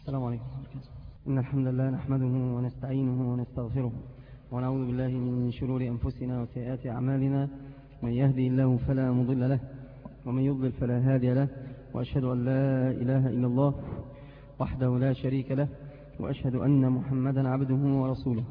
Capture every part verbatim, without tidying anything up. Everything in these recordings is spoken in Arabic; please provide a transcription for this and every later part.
السلام عليكم. إن الحمد لله نحمده ونستعينه ونستغفره ونعوذ بالله من شرور أنفسنا وسيئات أعمالنا. من يهدي الله فلا مضل له ومن يضلل فلا هادي له، وأشهد أن لا إله إلا الله وحده لا شريك له، وأشهد أن محمدا عبده ورسوله.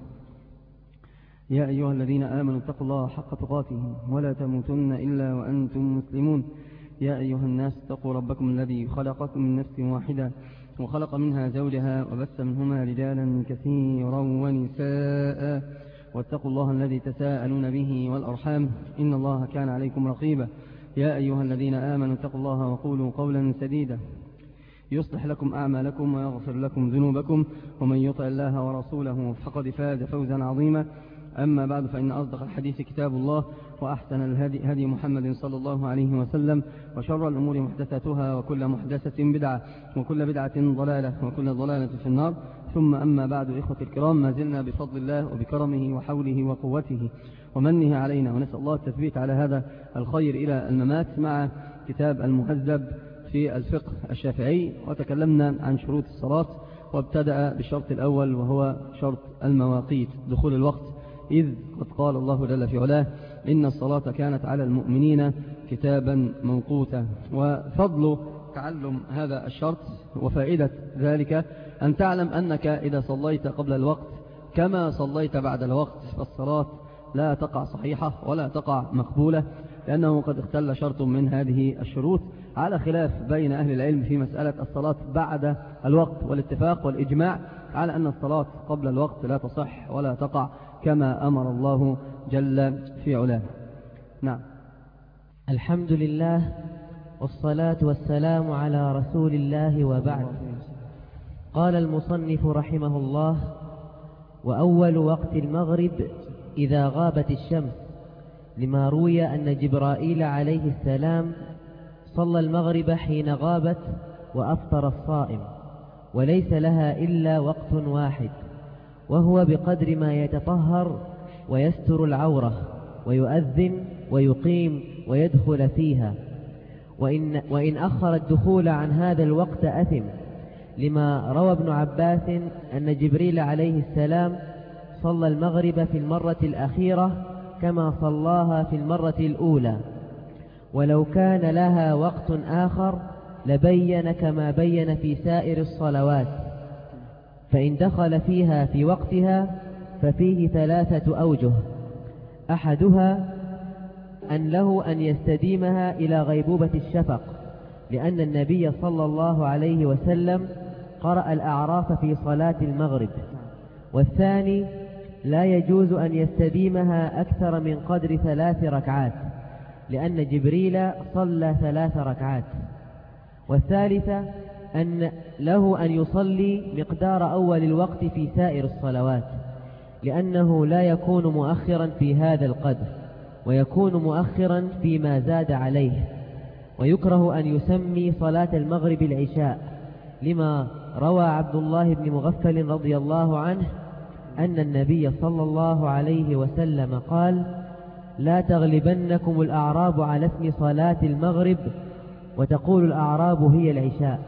يا أيها الذين آمنوا اتقوا الله حق تقاته ولا تموتن إلا وأنتم مسلمون. يا أيها الناس اتقوا ربكم الذي خلقكم من نفس واحدة وخلق منها زوجها وبث منهما رجالا كثيرا ونساء، واتقوا الله الذي تساءلون به والأرحام إن الله كان عليكم رقيبا. يا أيها الذين آمنوا اتقوا الله وقولوا قولا سديدا يصلح لكم أعمالكم ويغفر لكم ذنوبكم، ومن يطع الله ورسوله فقد فاز فوزا عظيما. أما بعد، فإن أصدق الحديث كتاب الله، وأحسن الهدي هدي محمد صلى الله عليه وسلم، وشر الأمور محدثاتها، وكل محدثة بدعة، وكل بدعة ضلالة، وكل ضلالة في النار. ثم أما بعد، إخوة الكرام، ما زلنا بفضل الله وبكرمه وحوله وقوته ومنه علينا، ونسأل الله التثبيت على هذا الخير إلى الممات مع كتاب المهذب في الفقه الشافعي. وتكلمنا عن شروط الصلاة، وابتدأ بالشرط الأول وهو شرط المواقيت، دخول الوقت، إذ قد قال الله جل في علاه: إن الصلاة كانت على المؤمنين كتابا موقوتا. وفضل تعلم هذا الشرط وفائدة ذلك أن تعلم أنك إذا صليت قبل الوقت كما صليت بعد الوقت فالصلاة لا تقع صحيحة ولا تقع مقبولة، لأنه قد اختل شرط من هذه الشروط، على خلاف بين أهل العلم في مسألة الصلاة بعد الوقت، والاتفاق والإجماع على أن الصلاة قبل الوقت لا تصح ولا تقع كما أمر الله جل في علاه. نعم. الحمد لله والصلاة والسلام على رسول الله، وبعد. قال المصنف رحمه الله: وأول وقت المغرب إذا غابت الشمس، لما روي أن جبرائيل عليه السلام صلى المغرب حين غابت وأفطر الصائم، وليس لها إلا وقت واحد، وهو بقدر ما يتطهر ويستر العورة ويؤذن ويقيم ويدخل فيها. وإن, وإن أخر الدخول عن هذا الوقت أثم، لما روى ابن عباس أن جبريل عليه السلام صلى المغرب في المرة الأخيرة كما صلاها في المرة الأولى، ولو كان لها وقت آخر لبين كما بين في سائر الصلوات، فإن دخل فيها في وقتها ففيه ثلاثة أوجه: أحدها أن له أن يستديمها إلى غيبوبة الشفق، لأن النبي صلى الله عليه وسلم قرأ الأعراف في صلاة المغرب. والثاني لا يجوز أن يستديمها أكثر من قدر ثلاث ركعات، لأن جبريل صلى ثلاث ركعات. والثالثة أن له أن يصلي مقدار أول الوقت في سائر الصلوات، لأنه لا يكون مؤخرا في هذا القدر، ويكون مؤخرا فيما زاد عليه. ويكره أن يسمي صلاة المغرب العشاء، لما روى عبد الله بن مغفل رضي الله عنه أن النبي صلى الله عليه وسلم قال: لا تغلبنكم الأعراب على اسم صلاة المغرب، وتقول الأعراب هي العشاء.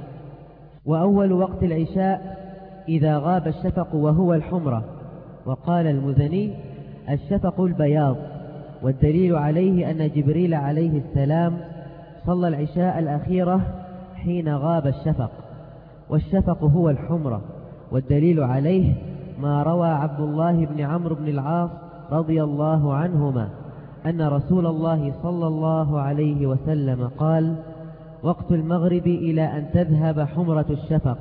وأول وقت العشاء إذا غاب الشفق وهو الحمرة. وقال المزني: الشفق البياض، والدليل عليه أن جبريل عليه السلام صلى العشاء الأخيرة حين غاب الشفق، والشفق هو الحمرة، والدليل عليه ما روى عبد الله بن عمرو بن العاص رضي الله عنهما أن رسول الله صلى الله عليه وسلم قال: وقت المغرب إلى أن تذهب حمرة الشفق،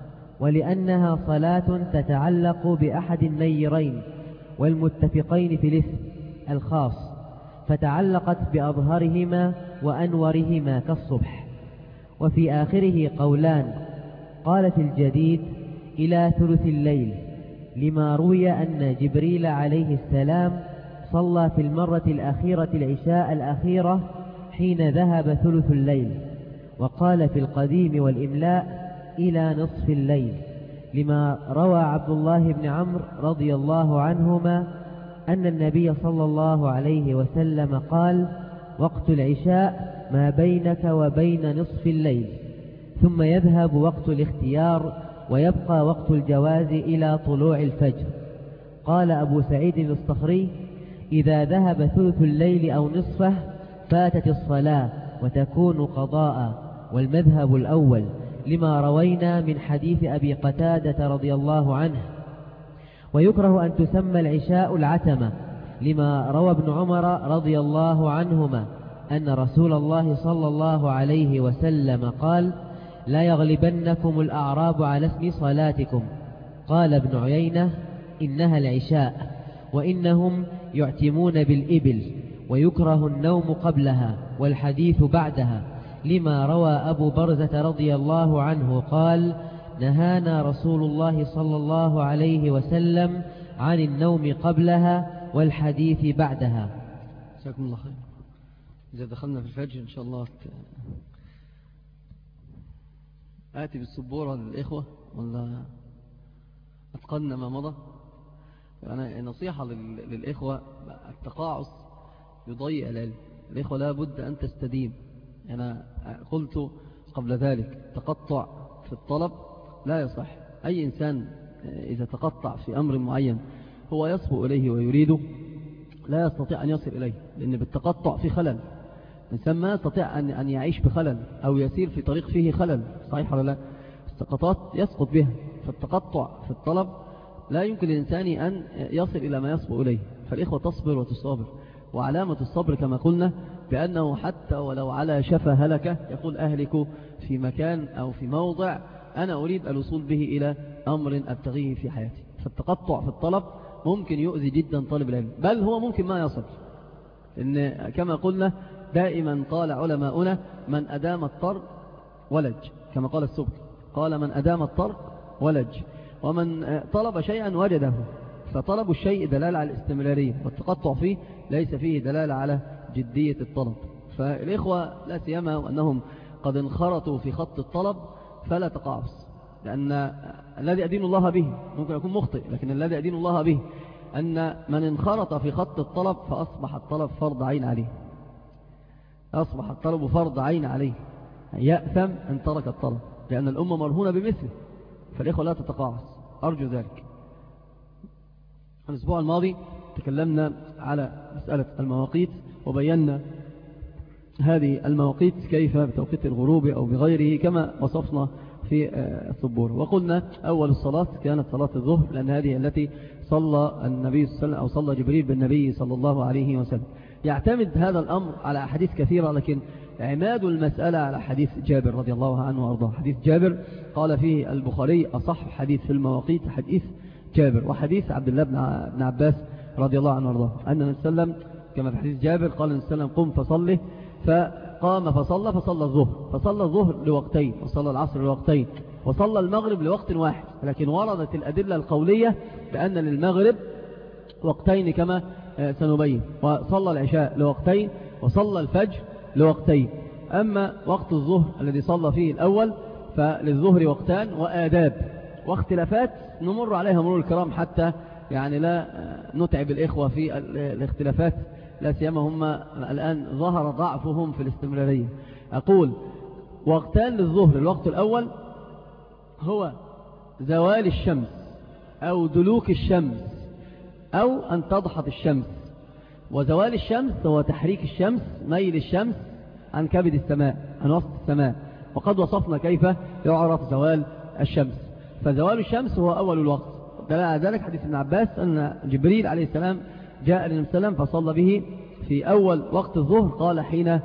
ولأنها صلاة تتعلق بأحد النيرين والمتفقين في الاسم الخاص، فتعلقت بأظهرهما وأنورهما كالصبح. وفي آخره قولان: قال في الجديد إلى ثلث الليل، لما روي أن جبريل عليه السلام صلى في المرة الأخيرة العشاء الأخيرة حين ذهب ثلث الليل. وقال في القديم والإملاء إلى نصف الليل، لما روى عبد الله بن عمرو رضي الله عنهما أن النبي صلى الله عليه وسلم قال: وقت العشاء ما بينك وبين نصف الليل، ثم يذهب وقت الاختيار ويبقى وقت الجواز إلى طلوع الفجر. قال أبو سعيد الصخري: إذا ذهب ثلث الليل أو نصفه فاتت الصلاة وتكون قضاء، والمذهب الأول لما روينا من حديث أبي قتادة رضي الله عنه. ويكره أن تسمى العشاء العتمة لما روى ابن عمر رضي الله عنهما أن رسول الله صلى الله عليه وسلم قال: لا يغلبنكم الأعراب على اسم صلاتكم. قال ابن عيينة: إنها العشاء، وإنهم يعتمون بالإبل، ويكره النوم قبلها والحديث بعدها لما روى أبو برزة رضي الله عنه قال: نهانا رسول الله صلى الله عليه وسلم عن النوم قبلها والحديث بعدها. جزاكم الله خير. إذا دخلنا في الفجر إن شاء الله آتي بالسبورة للإخوة ولا أتقلنا ما مضى؟ أنا نصيحة للإخوة: التقاعس يضيع العلم. الإخوة لا بد أن تستديم. أنا قلت قبل ذلك: تقطع في الطلب لا يصح. أي إنسان إذا تقطع في أمر معين هو يصبو إليه ويريده لا يستطيع أن يصل إليه، لأن بالتقطع في خلل. الإنسان ما يستطيع أن يعيش بخلل أو يسير في طريق فيه خلل، صحيح ولا لا؟ السقطات يسقط بها. فالتقطع في الطلب لا يمكن للإنسان أن يصل إلى ما يصبو إليه. فالإخوة تصبر وتصابر، وعلامة الصبر كما قلنا بأنه حتى ولو على شفا هلكة يقول: أهلك في مكان أو في موضع أنا أريد الوصول به إلى أمر أبتغيه في حياتي. فالتقطع في الطلب ممكن يؤذي جدا طالب العلم، بل هو ممكن ما يصل. إن كما قلنا دائما قال علماؤنا: من أدام الطرق ولج، كما قال السبكي، قال: من أدام الطرق ولج، ومن طلب شيئا وجده. فطلب الشيء دلالة على الاستمرارية، والتقطع فيه ليس فيه دلالة على جدية الطلب. فالإخوة لا سيما وأنهم قد انخرطوا في خط الطلب فلا تقاعس، لأن الذي أدين الله به ممكن يكون مخطئ، لكن الذي أدين الله به أن من انخرط في خط الطلب فأصبح الطلب فرض عين عليه، أصبح الطلب فرض عين عليه، يأثم أن ترك الطلب، لأن الأمة مرهونة بمثله. فالإخوة لا تتقاعس، أرجو ذلك. الأسبوع الماضي تكلمنا على مسألة المواقيت، وبينا هذه المواقيت كيف بتوقيت الغروب أو بغيره كما وصفنا في الصبور. وقلنا أول الصلاة كانت صلاة الظهر، لأن هذه التي صلى النبي صلى الله عليه وسلم أو صلى جبريل بالنبي صلى الله عليه وسلم. يعتمد هذا الأمر على أحاديث كثيرة، لكن عماد المسألة على حديث جابر رضي الله عنه وأرضاه. حديث جابر قال فيه البخاري: أصح حديث في المواقيت حديث جابر. وحديث عبد الله بن عباس رضي الله عنه وأرضاه أن النبي صلى الله عليه وسلم كما في حديث جابر قال النبي صلى الله عليه وسلم: قم فصله، فقام فصلى فصلى الظهر فصلى الظهر لوقتين، وصلى العصر لوقتين، وصلى المغرب لوقت واحد. لكن وردت الأدلة القولية بأن للمغرب وقتين كما سنبين، وصلى العشاء لوقتين، وصلى الفجر لوقتين. أما وقت الظهر الذي صلى فيه الأول فللظهر وقتان وآداب واختلافات نمر عليها مرور الكرام حتى يعني لا نتعب الإخوة في الاختلافات، لا سيما هم الآن ظهر ضعفهم في الاستمرارية. أقول وقتان للظهر: الوقت الأول هو زوال الشمس أو دلوك الشمس أو أن تضحط الشمس. وزوال الشمس هو تحريك الشمس، ميل الشمس عن كبد السماء، عن وسط السماء، وقد وصفنا كيف يعرف زوال الشمس. فزوال الشمس هو أول الوقت. دل على ذلك حديث ابن عباس أن جبريل عليه السلام جاء للنبي صلى الله عليه وسلم فصلى به في أول وقت الظهر، قال: حين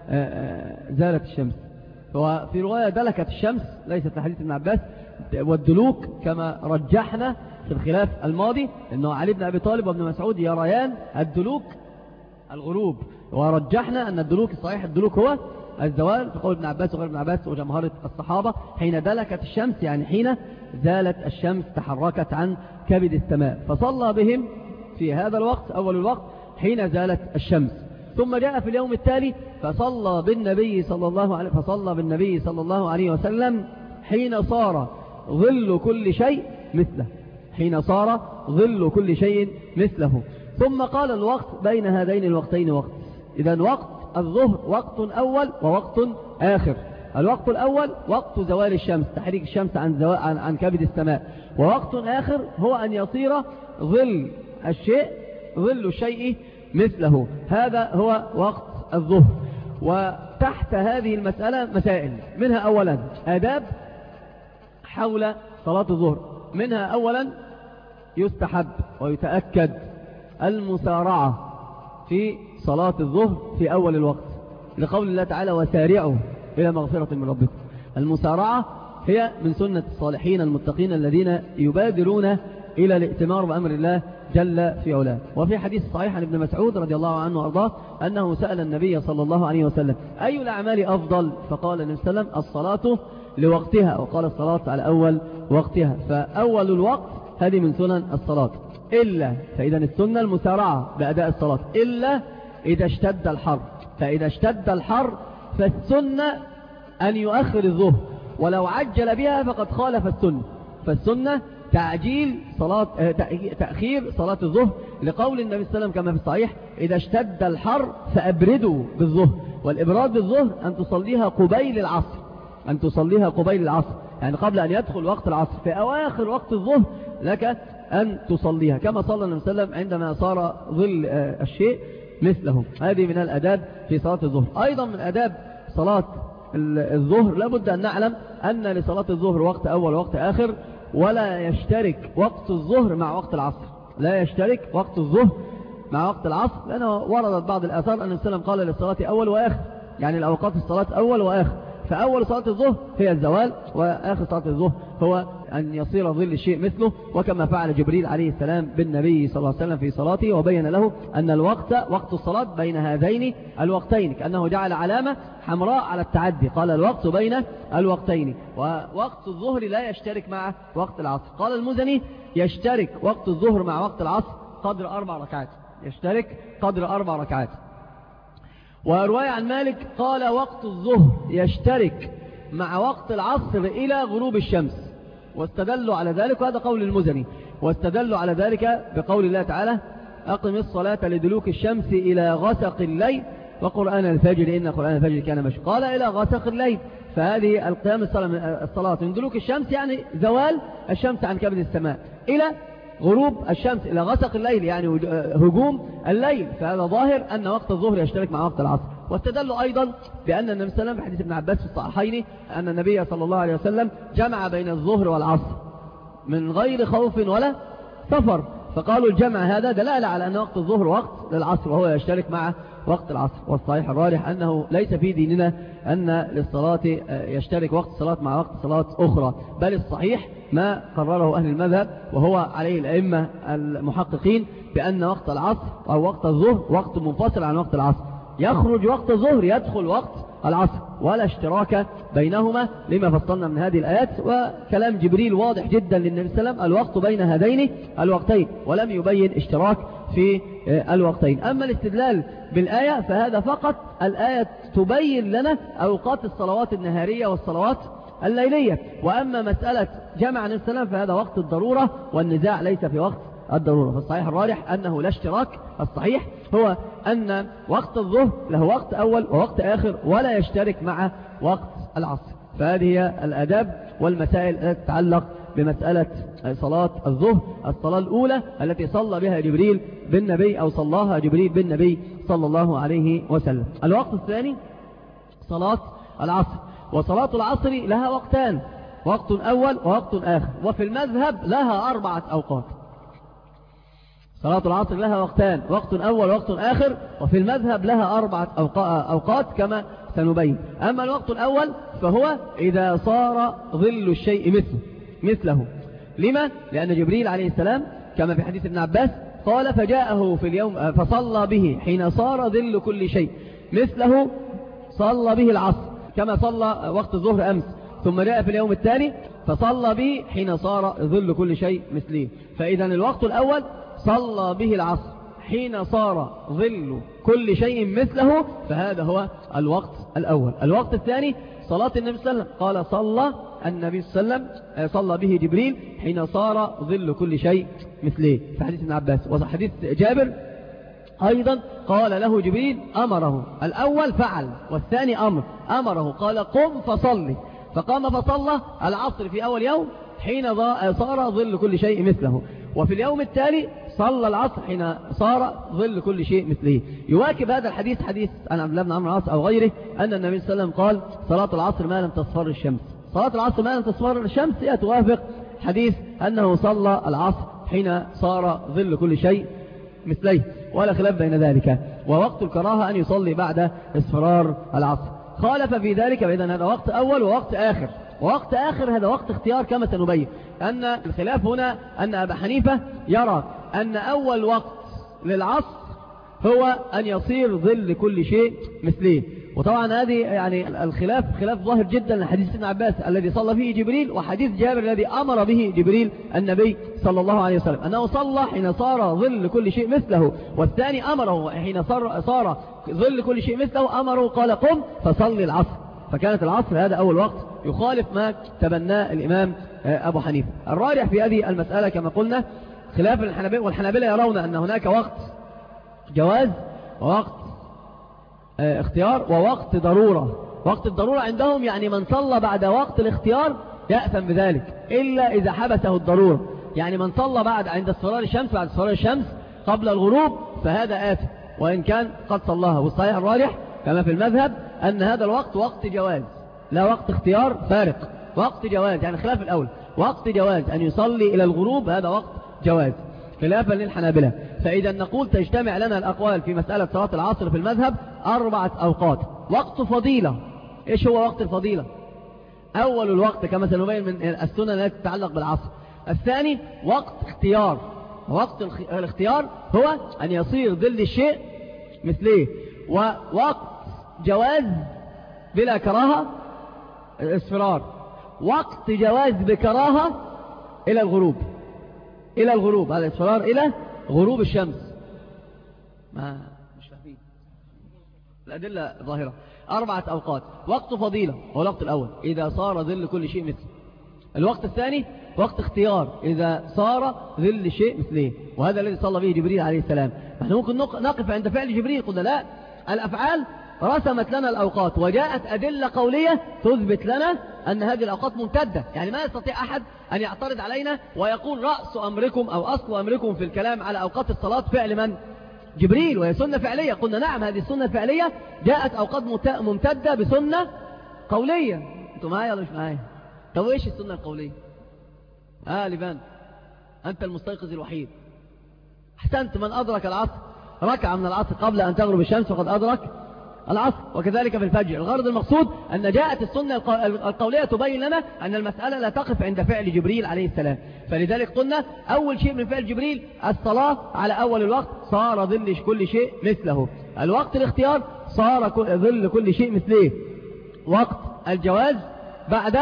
زالت الشمس. وفي رواية دلكت الشمس، ليست في حديث ابن عباس. والدلوك كما رجحنا في الخلاف الماضي أنه علي بن أبي طالب وابن مسعود يريان الدلوك الغروب، ورجحنا أن الدلوك الصحيح الدلوك هو الزوال في قول ابن عباس وغير ابن عباس وجمهرة الصحابة، حين دلكت الشمس يعني حين زالت الشمس، تحركت عن كبد السماء. فصلى بهم في هذا الوقت أول الوقت حين زالت الشمس. ثم جاء في اليوم التالي فصلى بالنبي صلى الله عليه فصلى بالنبي صلى الله عليه وسلم حين صار ظل كل شيء مثله، حين صار ظل كل شيء مثله. ثم قال: الوقت بين هذين الوقتين وقت. إذن وقت الظهر وقت أول ووقت آخر، الوقت الأول وقت زوال الشمس، تحريك الشمس عن, زو... عن... عن كبد السماء. ووقت آخر هو أن يصير ظل الشيء ظل الشيء مثله، هذا هو وقت الظهر. وتحت هذه المسألة مسائل، منها أولا آداب حول صلاة الظهر. منها أولا يستحب ويتأكد المسارعة في صلاة الظهر في أول الوقت، لقول الله تعالى وسارعوا إلى مغفرة من ربكم. المسارعة هي من سنة الصالحين المتقين الذين يبادرون إلى الائتمار بأمر الله جل في علاه. وفي حديث صحيح عن ابن مسعود رضي الله عنه وأرضاه أنه سأل النبي صلى الله عليه وسلم أي الأعمال أفضل؟ فقال النبي صلى الله عليه وسلم الصلاة لوقتها، وقال الصلاة على أول وقتها. فأول الوقت هذه من سنن الصلاة، إلا فإذا السنة المسارعة بأداء الصلاة، إلا إذا اشتد الحر. فإذا اشتد الحر فالسنة أن يؤخر الظهر، ولو عجل بها فقد خالف السنة. فالسنة تعجيل صلاة تأخير صلاة الظهر، لقول النبي صلى الله عليه وسلم كما في الصحيح إذا اشتد الحر فأبردوا بالظهر. والإبراد بالظهر أن تصليها قبيل العصر، أن تصليها قبيل العصر، يعني قبل أن يدخل وقت العصر، في أواخر وقت الظهر لك أن تصليها، كما صلى النبي صلى الله عليه وسلم عندما صار ظل الشيء مثله. هذه من الأداب في صلاة الظهر. أيضا من أداب صلاة الظهر لابد أن نعلم أن لصلاة الظهر وقت أول ووقت آخر، ولا يشترك وقت الظهر مع وقت العصر. لا يشترك وقت الظهر مع وقت العصر، لأنه وردت بعض الآثار أن النبي صلى الله عليه وسلم قال للصلاة أول وآخر، يعني الأوقات الصلاة أول وآخر. فأول صلاة الظهر هي الزوال، وآخر صلاة الظهر هو أن يصير ظل الشيء مثله، وكما فعل جبريل عليه السلام بالنبي صلى الله عليه وسلم في صلاته، وبين له أن الوقت وقت الصلاة بين هذين الوقتين، كأنه جعل علامة حمراء على التعدي، قال الوقت بين الوقتين. ووقت الظهر لا يشترك مع وقت العصر. قال المزني يشترك وقت الظهر مع وقت العصر قدر أربع ركعات، يشترك قدر أربع ركعات. ورواية عن مالك قال وقت الظهر يشترك مع وقت العصر إلى غروب الشمس، واستدلوا على ذلك، وهذا قول المزني، واستدلوا على ذلك بقول الله تعالى أقم الصلاة لدلوك الشمس إلى غسق الليل وقرآن الفجر إن قرآن الفجر كان مشهودا. قال إلى غسق الليل، فهذه القيام الصلاة من دلوك الشمس يعني زوال الشمس عن كبد السماء إلى غروب الشمس، إلى غسق الليل يعني هجوم الليل، فهذا ظاهر أن وقت الظهر يشترك مع وقت العصر. واستدلوا أيضا بأن النبي صلى الله عليه وسلم في حديث ابن عباس في الصحيحين أن النبي صلى الله عليه وسلم جمع بين الظهر والعصر من غير خوف ولا سفر، فقالوا الجمع هذا دلالة على أن وقت الظهر وقت للعصر وهو يشترك مع وقت العصر. والصحيح الراجح أنه ليس في ديننا أن للصلاة يشترك وقت الصلاة مع وقت صلاة أخرى، بل الصحيح ما قرره أهل المذهب وهو عليه الأئمة المحققين بأن وقت العصر أو وقت الظهر وقت منفصل عن وقت العصر، يخرج وقت الظهر يدخل وقت العصر، ولا اشتراك بينهما لما فصلنا من هذه الآيات. وكلام جبريل واضح جدا للنبي صلى الله عليه وسلم الوقت بين هذين الوقتين، ولم يبين اشتراك في الوقتين. أما الاستدلال بالآية فهذا فقط الآية تبين لنا أوقات الصلوات النهارية والصلوات الليلية. وأما مسألة جمع النبي صلى الله عليه وسلم فهذا وقت الضرورة، والنزاع ليس في وقت الضرورة. فالصحيح الراجح أنه لا اشتراك، الصحيح هو أن وقت الظهر له وقت أول ووقت آخر ولا يشترك مع وقت العصر. فهذه هي الآداب والمسائل التي تتعلق بمسألة صلاة الظهر، الصلاة الأولى التي صلى بها جبريل بالنبي أو صلاها جبريل بالنبي صلى الله عليه وسلم. الوقت الثاني صلاة العصر، وصلاة العصر لها وقتان، وقت أول ووقت آخر، وفي المذهب لها أربعة أوقات. صلاة العصر لها وقتان، وقت أول ووقت آخر، وفي المذهب لها أربعة أوقات كما سنبين. أما الوقت الأول فهو إذا صار ظل الشيء مثله مثله لما؟ لأن جبريل عليه السلام كما في حديث ابن عباس قال فجاءه في اليوم فصلى به حين صار ظل كل شيء مثله، صلى به العصر كما صلى وقت الظهر أمس، ثم جاء في اليوم الثاني فصلى به حين صار ظل كل شيء مثله. فإذا الوقت الأول صلى به العصر حين صار ظل كل شيء مثله، فهذا هو الوقت الأول. الوقت الثاني صلاة النبي صلى الله عليه وسلم، قال صلى النبي صلى الله عليه وسلم صلى به جبريل حين صار ظل كل شيء مثله في حديث ابن عباس. وحديث جابر أيضا قال له جبريل أمره، الأول فعل والثاني أمر، أمره قال قم فصلي، فقام فصلى العصر في أول يوم حين صار ظل كل شيء مثله، وفي اليوم التالي صلى العصر حين صار ظل كل شيء مثله. يواكب هذا الحديث حديث عن عبد الله بن عمرو العاص أو غيره أن النبي صلى الله عليه وسلم قال صلاة العصر ما لم تصفر الشمس. صلاة العصر ما لم تصفر الشمس هي توافق حديث أنه صلى العصر حين صار ظل كل شيء مثله، ولا خلاف بين ذلك. ووقت الكراهة أن يصلي بعد اصفرار العصر. خالف في ذلك، فإذن هذا وقت أول ووقت آخر. ووقت آخر هذا وقت اختيار كما سنبين. أن الخلاف هنا أن أبا حنيفة يرى أن أول وقت للعصر هو أن يصير ظل كل شيء مثله. وطبعا هذه يعني الخلاف خلاف ظاهر جدا لحديث ابن عباس الذي صلى فيه جبريل، وحديث جابر الذي أمر به جبريل النبي صلى الله عليه وسلم أنه صلى حين صار ظل كل شيء مثله، والثاني أمره حين صار, صار ظل كل شيء مثله أمره قال قم فصلي العصر. فكانت العصر هذا أول وقت، يخالف ما تبناه الإمام أبو حنيفة. الراجح في هذه المسألة كما قلنا خلاف الحنابلة، والحنابلة يرون أن هناك وقت جواز ووقت اختيار ووقت ضرورة. وقت الضرورة عندهم يعني من صلى بعد وقت الاختيار يأثم بذلك إلا إذا حبسه الضرورة. يعني من صلى بعد عند اصفرار الشمس بعد اصفرار الشمس قبل الغروب فهذا آثم وإن كان قد صلاها. والصحيح الراجح كما في المذهب أن هذا الوقت وقت جواز لا وقت اختيار فارق، وقت جواز يعني خلاف الأول، وقت جواز أن يصلي إلى الغروب هذا وقت جواز خلافا للحنابلة. فإذا نقول تجتمع لنا الأقوال في مسألة صلاة العصر في المذهب أربعة أوقات. وقت فضيلة، إيش هو وقت الفضيلة؟ أول الوقت كما سنبين من السنة التي تتعلق بالعصر. الثاني وقت اختيار، وقت الاختيار هو أن يصير ظل الشيء مثله. ووقت جواز بلا كراهة الاصفرار، وقت جواز بكراهة إلى الغروب، إلى الغروب هذا الاصفرار إلى غروب الشمس. ما مش فاهمين الأدلة ظاهرة. أربعة أوقات. وقت فضيلة هو الوقت الأول إذا صار ظل كل شيء مثله. الوقت الثاني وقت اختيار إذا صار ظل شيء مثله، وهذا الذي صلى به جبريل عليه السلام. نحن ممكن نقف عند فعل جبريل، قلنا لا، الأفعال رسمت لنا الأوقات وجاءت أدلة قولية تثبت لنا أن هذه الأوقات ممتدة. يعني ما يستطيع أحد أن يعترض علينا ويقول رأس أمركم أو أصل أمركم في الكلام على أوقات الصلاة فعل من؟ جبريل، وهي سنة فعلية. قلنا نعم هذه السنة الفعلية جاءت أوقات ممتدة بسنة قولية. أنتم معايا ولا مش معايا؟ طب إيش السنة القولية؟ آه لبان أنت المستيقظ الوحيد. أحسنت، من أدرك العصر ركع من العصر قبل أن تغرب الشمس وقد أدرك العصر، وكذلك في الفجر. الغرض المقصود أن جاءت السنة القولية تبين لنا أن المسألة لا تقف عند فعل جبريل عليه السلام. فلذلك قلنا أول شيء من فعل جبريل الصلاة على أول الوقت صار ظل كل شيء مثله. الوقت الاختيار صار ظل كل شيء مثله. وقت الجواز بعد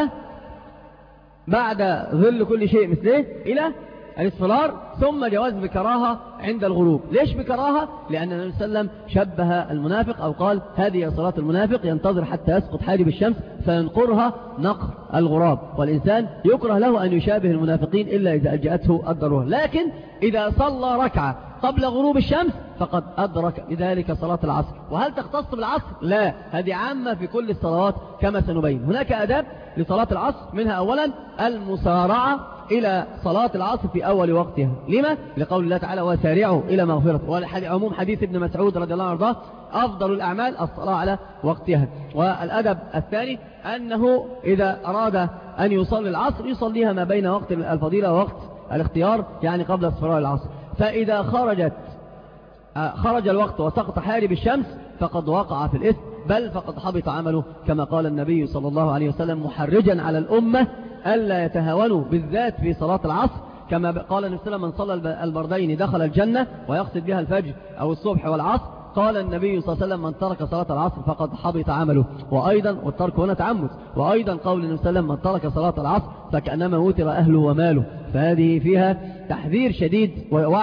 بعد ظل كل شيء مثله إلى الاصفرار، ثم جواز بكراهة عند الغروب. ليش بكراهة؟ لأن النبي صلى الله عليه وسلم شبه المنافق أو قال هذه صلاة المنافق ينتظر حتى يسقط حاجب الشمس فينقرها نقر الغراب، والإنسان يكره له أن يشابه المنافقين إلا إذا أجأته الضرورة. لكن إذا صلى ركعة قبل غروب الشمس فقد أدرك بذلك صلاة العصر. وهل تختص بالعصر؟ لا، هذه عامة في كل الصلوات كما سنبين. هناك أداب لصلاة العصر، منها أولا المسارعة إلى صلاة العصر في أول وقتها. لما؟ لقول الله تعالى وسارعوا إلى مغفرة، وعموم حديث ابن مسعود رضي الله عنه وارضاه أفضل الأعمال الصلاة على وقتها. والأدب الثاني أنه إذا أراد أن يصلي العصر يصليها ما بين وقت الفضيلة ووقت الاختيار، يعني قبل اصفرار العصر. فإذا خرجت خرج الوقت وسقط حارب الشمس فقد وقع في الإثم، بل فقد حبط عمله، كما قال النبي صلى الله عليه وسلم محرجا على الأمة ألا يتهاونوا بالذات في صلاة العصر، كما قال النبي صلى الله عليه وسلم من صلى البردين دخل الجنة، ويقصد بها الفجر أو الصبح والعصر. قال النبي صلى الله عليه وسلم من ترك صلاة العصر فقد حبط عمله. وأيضا والترك هنا تعمد. وأيضا قول النبي صلى الله عليه وسلم من ترك صلاة العصر فكأنما وتر أهله وماله. فهذه فيها تحذير شديد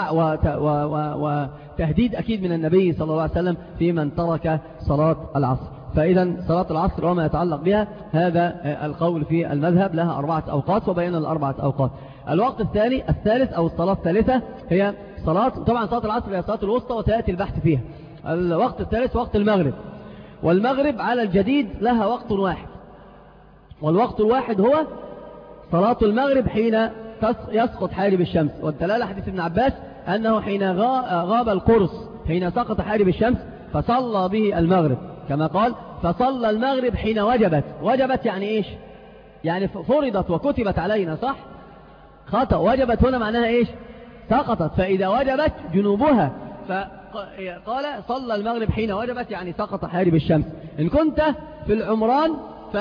وتهديد أكيد من النبي صلى الله عليه وسلم في من ترك صلاة العصر. فإذا صلاة العصر وما يتعلق بها هذا القول في المذهب لها أربعة أوقات، وبينا الأربعة أوقات. الوقت الثاني الثالث أو الصلاة الثالثة هي صلاة، طبعا صلاة العصر هي صلاة الوسطى وسيأتي البحث فيها. الوقت الثالث وقت المغرب، والمغرب على الجديد لها وقت واحد، والوقت الواحد هو صلاة المغرب حين يسقط حاجب الشمس. والدلالة حديث ابن عباس أنه حين غاب القرص حين سقط حاجب الشمس فصلى به المغرب، كما قال فصلى المغرب حين وجبت. وجبت يعني إيش؟ يعني فرضت وكتبت علينا، صح؟ خطأ. وجبت هنا معناها إيش؟ سقطت. فإذا وجبت جنوبها فقال صلى المغرب حين وجبت يعني سقط حاجب الشمس. إن كنت في العمران ف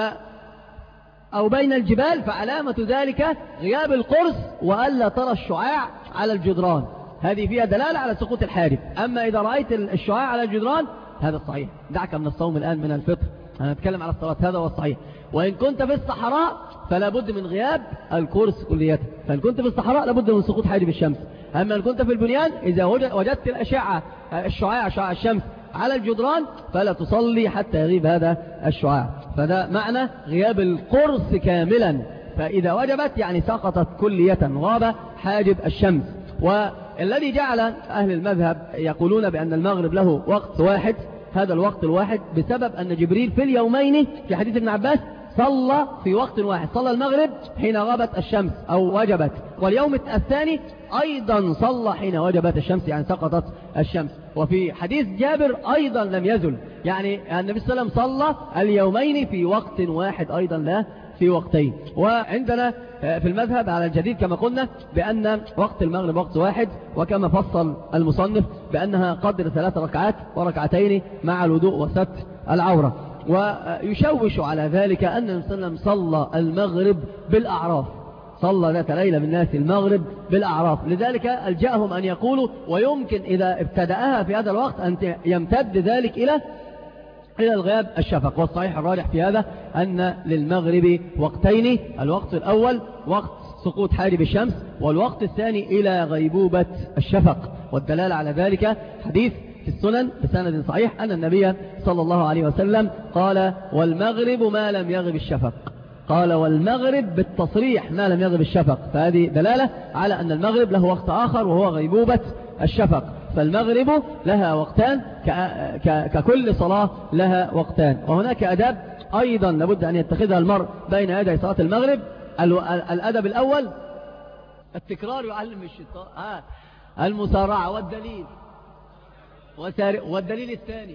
أو بين الجبال فعلامة ذلك غياب القرص وألا ترى الشعاع على الجدران، هذه فيها دلالة على سقوط الحاجب. أما إذا رأيت الشعاع على الجدران هذا الصحيح. دعك من الصوم الآن من الفطر، أنا أتكلم على الصلاة، هذا هو الصحيح. وإن كنت في الصحراء فلا بد من غياب القرص كليته، فإن كنت في الصحراء لابد من سقوط حاجب الشمس. أما إن كنت في البنيان إذا وجدت الأشعة الشعاع شعاع الشمس على الجدران فلا تصلي حتى يغيب هذا الشعاع. فده معنى غياب القرص كاملا، فإذا وجبت يعني سقطت كلية، غاب حاجب الشمس. والذي جعل أهل المذهب يقولون بأن المغرب له وقت واحد، هذا الوقت الواحد بسبب أن جبريل في اليومين في حديث ابن عباس صلى في وقت واحد، صلى المغرب حين غابت الشمس أو وجبت، واليوم الثاني أيضا صلى حين وجبت الشمس يعني سقطت الشمس. وفي حديث جابر أيضا لم يزل، يعني النبي صلى الله عليه وسلم صلى اليومين في وقت واحد أيضا لا في وقتين. وعندنا في المذهب على الجديد كما قلنا بأن وقت المغرب وقت واحد، وكما فصل المصنف بأنها قدر ثلاث ركعات وركعتين مع الوضوء وستر العورة. ويشوش على ذلك أن النبي صلى الله عليه وسلم صلى المغرب بالأعراف، صلى ذات ليلة بالناس المغرب بالأعراف، لذلك ألجأهم أن يقولوا ويمكن إذا ابتدأها في هذا الوقت أن يمتد ذلك إلى إلى الغياب الشفق. والصحيح الراجح في هذا أن للمغرب وقتين، الوقت الأول وقت سقوط حاجب الشمس، والوقت الثاني إلى غيبوبة الشفق. والدلالة على ذلك حديث في السنن بسند صحيح أن النبي صلى الله عليه وسلم قال والمغرب ما لم يغب الشفق، قال والمغرب بالتصريح ما لم يغب الشفق، فهذه دلالة على أن المغرب له وقت آخر وهو غيبوبة الشفق. فالمغرب لها وقتان ككل صلاة لها وقتان. وهناك أداب أيضا لابد أن يتخذها المرء بين يدي صلاة المغرب. الأدب الأول التكرار يعلم الشيطان، آه المسارعة، والدليل والدليل الثاني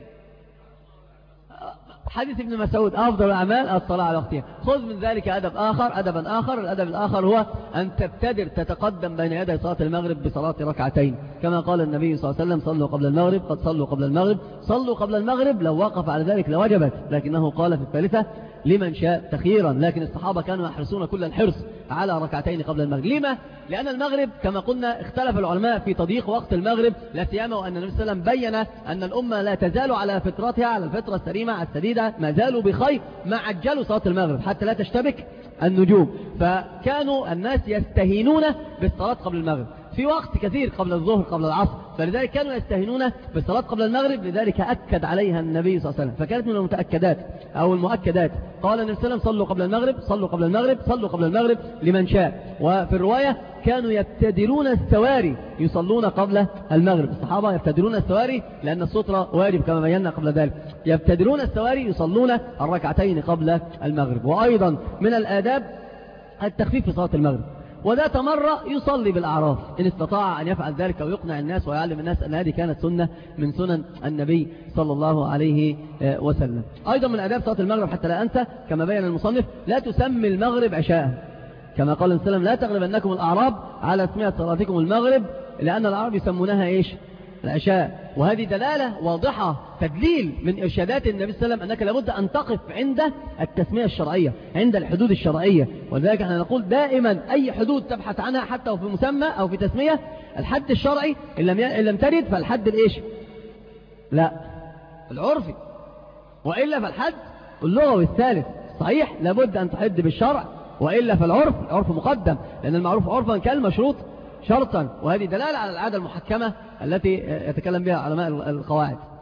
حديث ابن مسعود أفضل الأعمال الصلاة على وقتها. خذ من ذلك أدب آخر أدبا آخر الأدب الآخر هو أن تبتدر تتقدم بين يدي صلاة المغرب بصلاة ركعتين، كما قال النبي صلى الله عليه وسلم صلوا قبل المغرب، قد صلوا قبل المغرب. صلوا قبل المغرب لو وقف على ذلك لوجبت، لكنه قال في الثالثة لمن شاء تخييرا، لكن الصحابة كانوا يحرصون كل الحرص على ركعتين قبل المغرب. لما؟ لأن المغرب كما قلنا اختلف العلماء في تضييق وقت المغرب، لا سيما وأن النبي صلى الله عليه وسلم بين أن الأمة لا تزال على فطرتها، على الفطرة السليمة السديدة، ما زالوا بخير ما عجلوا صلاة المغرب حتى لا تشتبك النجوم. فكانوا الناس يستهينون بالصلاة قبل المغرب في وقت كثير قبل الظهر قبل العصر، فلذلك كانوا يستهينون بالصلاة قبل المغرب، لذلك أكد عليها النبي صلى الله عليه وسلم، فكانت من المتأكدات أو المؤكدات. قال النبي صلى الله عليه وسلم صلوا قبل المغرب، صلوا قبل المغرب، صلوا قبل المغرب لمن شاء. وفي الرواية كانوا يبتدرون السواري يصلون قبل المغرب، الصحابة يبتدرون السواري لأن السطرة واجب كما بينا قبل ذلك، يبتدرون السواري يصلون الركعتين قبل المغرب. وأيضا من الآداب التخفيف في صلاة المغرب، وذات مرة يصلي بالأعراف إن استطاع أن يفعل ذلك ويقنع الناس ويعلم الناس أن هذه كانت سنة من سنن النبي صلى الله عليه وسلم. أيضا من آداب صلاة المغرب حتى لا أنسى كما بين المصنف لا تسمي المغرب عشاء، كما قال النبي صلى الله عليه وسلم لا تغلبنكم الأعراب على تسمية صلاتكم المغرب، لأن العرب يسمونها إيش؟ العشاء. وهذه دلالة واضحة تدليل من إرشادات النبي صلى الله عليه وسلم أنك لابد أن تقف عند التسمية الشرعية، عند الحدود الشرعية. ولذلك احنا نقول دائما أي حدود تبحث عنها حتى في مسمى أو في تسمية، الحد الشرعي إن لم إن لم تجد فالحد الإيش؟ لا العرفي، وإلا فالحد اللغوي الثالث. صحيح لابد أن تحد بالشرع، وإلا فالعرف عرف مقدم، لأن المعروف عرفا كالمشروط شرطا. وهذه دلالة على العادة المحكمة التي يتكلم بها علماء القواعد.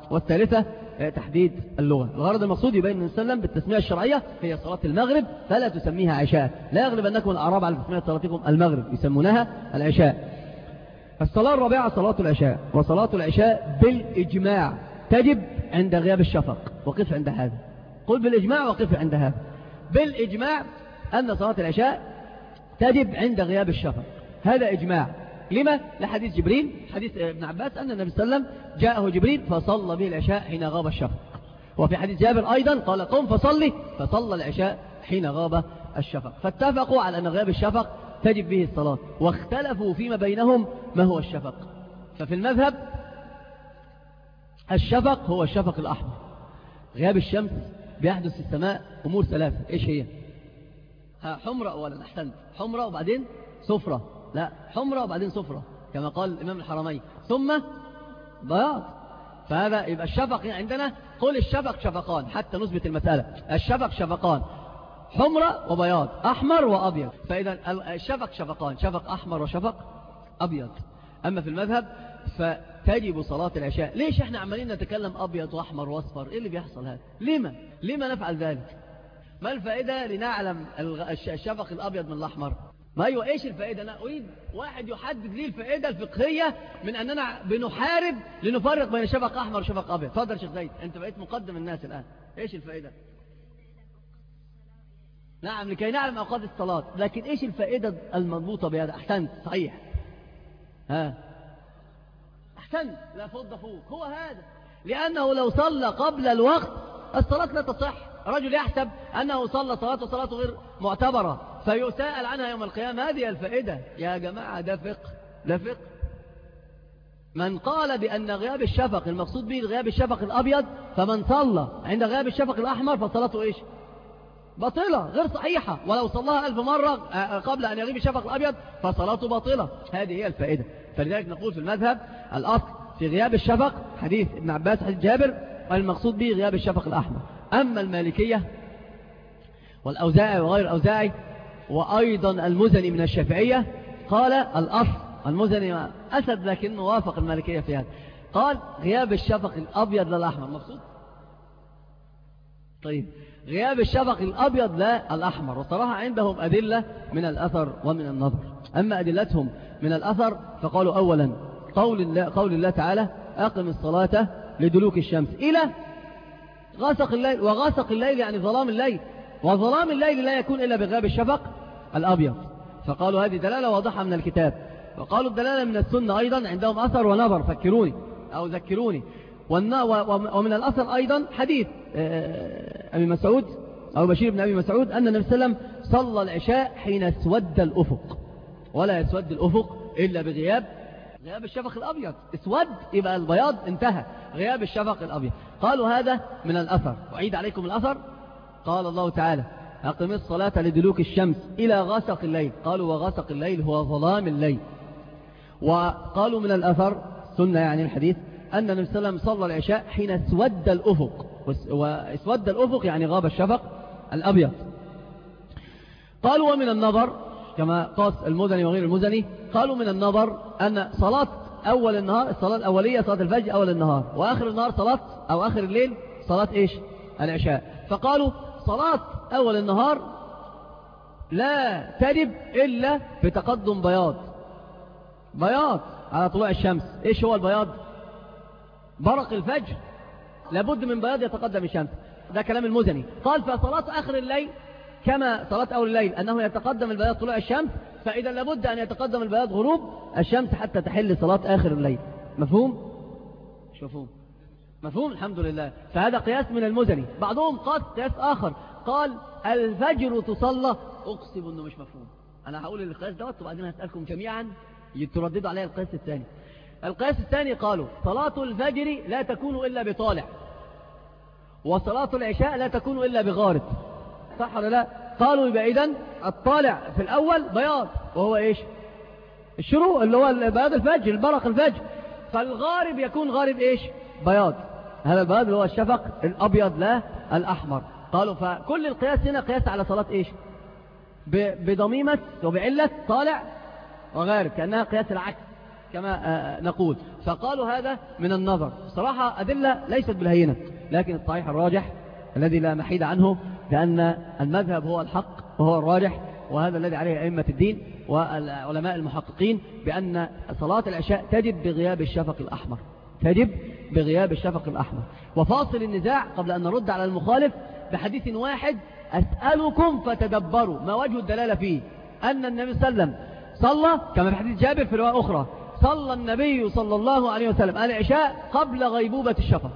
والثالثة تحديد اللغة. الغرض المقصود يبين النبي صلى الله عليه وسلم بالتسمية الشرعية هي صلاة المغرب فلا تسميها عشاء، لا يغلب أنكم الأعراب على تسمية صلاتكم المغرب يسمونها العشاء. الصلاة الرابعة صلاة العشاء، وصلاة العشاء بالإجماع تجب عند غياب الشفق. وقف عند هذا، قل بالإجماع وقف عند هذا. بالإجماع أن صلاة العشاء تجب عند غياب الشفق، هذا إجماع. لما؟ لحديث جبريل، حديث ابن عباس أن النبي صلى الله عليه وسلم جاءه جبريل فصلى به العشاء حين غاب الشفق. وفي حديث جابر أيضا قال قم فصلي، فصلى العشاء حين غاب الشفق. فاتفقوا على أن غياب الشفق تجب به الصلاة، واختلفوا فيما بينهم ما هو الشفق. ففي المذهب الشفق هو الشفق الأحمر. غياب الشمس بيحدث في السماء أمور ثلاثة، إيش هي؟ حمرة أولا، أحسنت، حمرة وبعدين صفرة، لا حمرة وبعدين صفرة كما قال الإمام الحرمين، ثم بياض. فهذا يبقى الشفق عندنا، قل الشفق شفقان حتى نثبت المسألة. الشفق شفقان، حمرة وبياض، أحمر وأبيض. فإذا الشفق شفقان، شفق أحمر وشفق أبيض. أما في المذهب فتجب صلاة العشاء. ليش احنا عمالين نتكلم أبيض وأحمر وأصفر؟ إيه اللي بيحصل هذا؟ لما؟ لما نفعل ذلك؟ ما الفائدة لنعلم الشفق الأبيض من الأحمر؟ ما أيوة، إيش الفائدة؟ أنا أريد واحد يحدد لي الفائدة الفقهية من أننا بنحارب لنفرق بين شفق أحمر وشفق أبيض. فضل شيخ زيد، أنت بقيت مقدم الناس الآن. إيش الفائدة؟ نعم، لكي نعلم أوقات الصلاة، لكن إيش الفائدة المضبوطة بهذا؟ أحسنت، صحيح، ها أحسنت، لا فض فوق، هو هذا. لأنه لو صلى قبل الوقت الصلاة لا تصح. رجل يحسب أنه صلى صلاة وصلاته غير معتبرة فيسأل عنها يوم القيامة. هذه الفائدة يا جماعة، ده فقه، ده فقه. من قال بأن غياب الشفق المقصود به غياب الشفق الأبيض، فمن صلى عند غياب الشفق الأحمر فصلاته إيش؟ باطلة، غير صحيحة. ولو صلاها ألف مرة قبل أن يغيب الشفق الأبيض فصلاته باطلة. هذه هي الفائدة. فلذلك نقول في المذهب الأصل في غياب الشفق حديث ابن عباس حديث جابر المقصود به غياب الشفق الأحمر. أما المالكية والأوزاعي وغير الأوزاعي وأيضا المزني من الشافعية قال الأصل، المزني أسد لكنه وافق المالكية في هذا، قال غياب الشفق الأبيض لا الأحمر. مقصود؟ طيب، غياب الشفق الأبيض لا الأحمر. وصراحة عندهم أدلة من الأثر ومن النظر. أما أدلتهم من الأثر فقالوا أولا قول الله, قول الله تعالى أقم الصلاة لدلوك الشمس إلى غسق الليل. وغسق الليل يعني ظلام الليل، وظلام الليل لا يكون إلا بغياب الشفق الأبيض. فقالوا هذه دلالة واضحة من الكتاب. وقالوا الدلالة من السنة أيضا، عندهم أثر ونظر، فكروني أو ذكروني. ومن الأثر أيضا حديث أبي مسعود أو بشير بن أبي مسعود أن النبي صلى الله عليه وسلم صلى العشاء حين اسود الأفق، ولا يسود الأفق إلا بغياب غياب الشفق الأبيض. اسود يبقى البياض انتهى، غياب الشفق الأبيض. قالوا هذا من الأثر. وعيد عليكم الأثر. قال الله تعالى أقم الصلاة لدلوك الشمس إلى غسق الليل. قالوا وغسق الليل هو ظلام الليل. وقالوا من الأثر سنة يعني الحديث أن النبي صلى الله عليه وسلم صلى العشاء حين اسود الأفق، واسود الأفق يعني غاب الشفق الأبيض. قالوا ومن النظر كما قاس المزني وغير المزني، قالوا من النظر أن صلاة أول النهار الصلاة الأولية صلاة الفجر أول النهار، وآخر النهار صلاة أو آخر الليل صلاة إيش؟ العشاء. فقالوا صلاة أول النهار لا تجب إلا بتقدم بياض، بياض على طلوع الشمس. إيش هو البياض؟ برق الفجر، لابد من بياض يتقدم الشمس. ده كلام المزني. قال فصلاة آخر الليل كما صلاة أول الليل أنه يتقدم البياض طلوع الشمس، فإذا لابد أن يتقدم البياض غروب الشمس حتى تحل صلاة آخر الليل. مفهوم؟ مش مفهوم؟ مفهوم الحمد لله. فهذا قياس من المزني. بعضهم قاس قياس آخر قال الفجر تصلى. أقسم أنه مش مفهوم. أنا هقول القياس دوت وبعدين هسألكم جميعا يترددوا عليها القياس الثاني. القياس الثاني قالوا صلاة الفجر لا تكون إلا بطالع، وصلاة العشاء لا تكون إلا بغارب. صح ولا لا؟ قالوا يبقى إذن الطالع في الأول بياض وهو إيش؟ الشروق اللي هو بياض الفجر، البرق الفجر. فالغارب يكون غارب إيش؟ بياض. هذا البياض اللي هو الشفق الأبيض لا الأحمر. قالوا فكل القياس هنا قياس على صلاة إيش؟ بضميمة وبعلة طالع وغارب، كأنها قياس العكس. كما نقول. فقالوا هذا من النظر. صراحة أدلة ليست بالهينة، لكن الصحيح الراجح الذي لا محيد عنه بأن المذهب هو الحق وهو الراجح، وهذا الذي عليه أئمة الدين والعلماء المحققين، بأن صلاة العشاء تجب بغياب الشفق الأحمر، تجب بغياب الشفق الأحمر. وفاصل النزاع قبل أن نرد على المخالف بحديث واحد أسألكم فتدبروا ما وجه الدلالة فيه، أن النبي صلى الله عليه وسلم صلى كما في حديث جابر في رواية أخرى، صلى النبي صلى الله عليه وسلم العشاء قبل غيبوبة الشفق.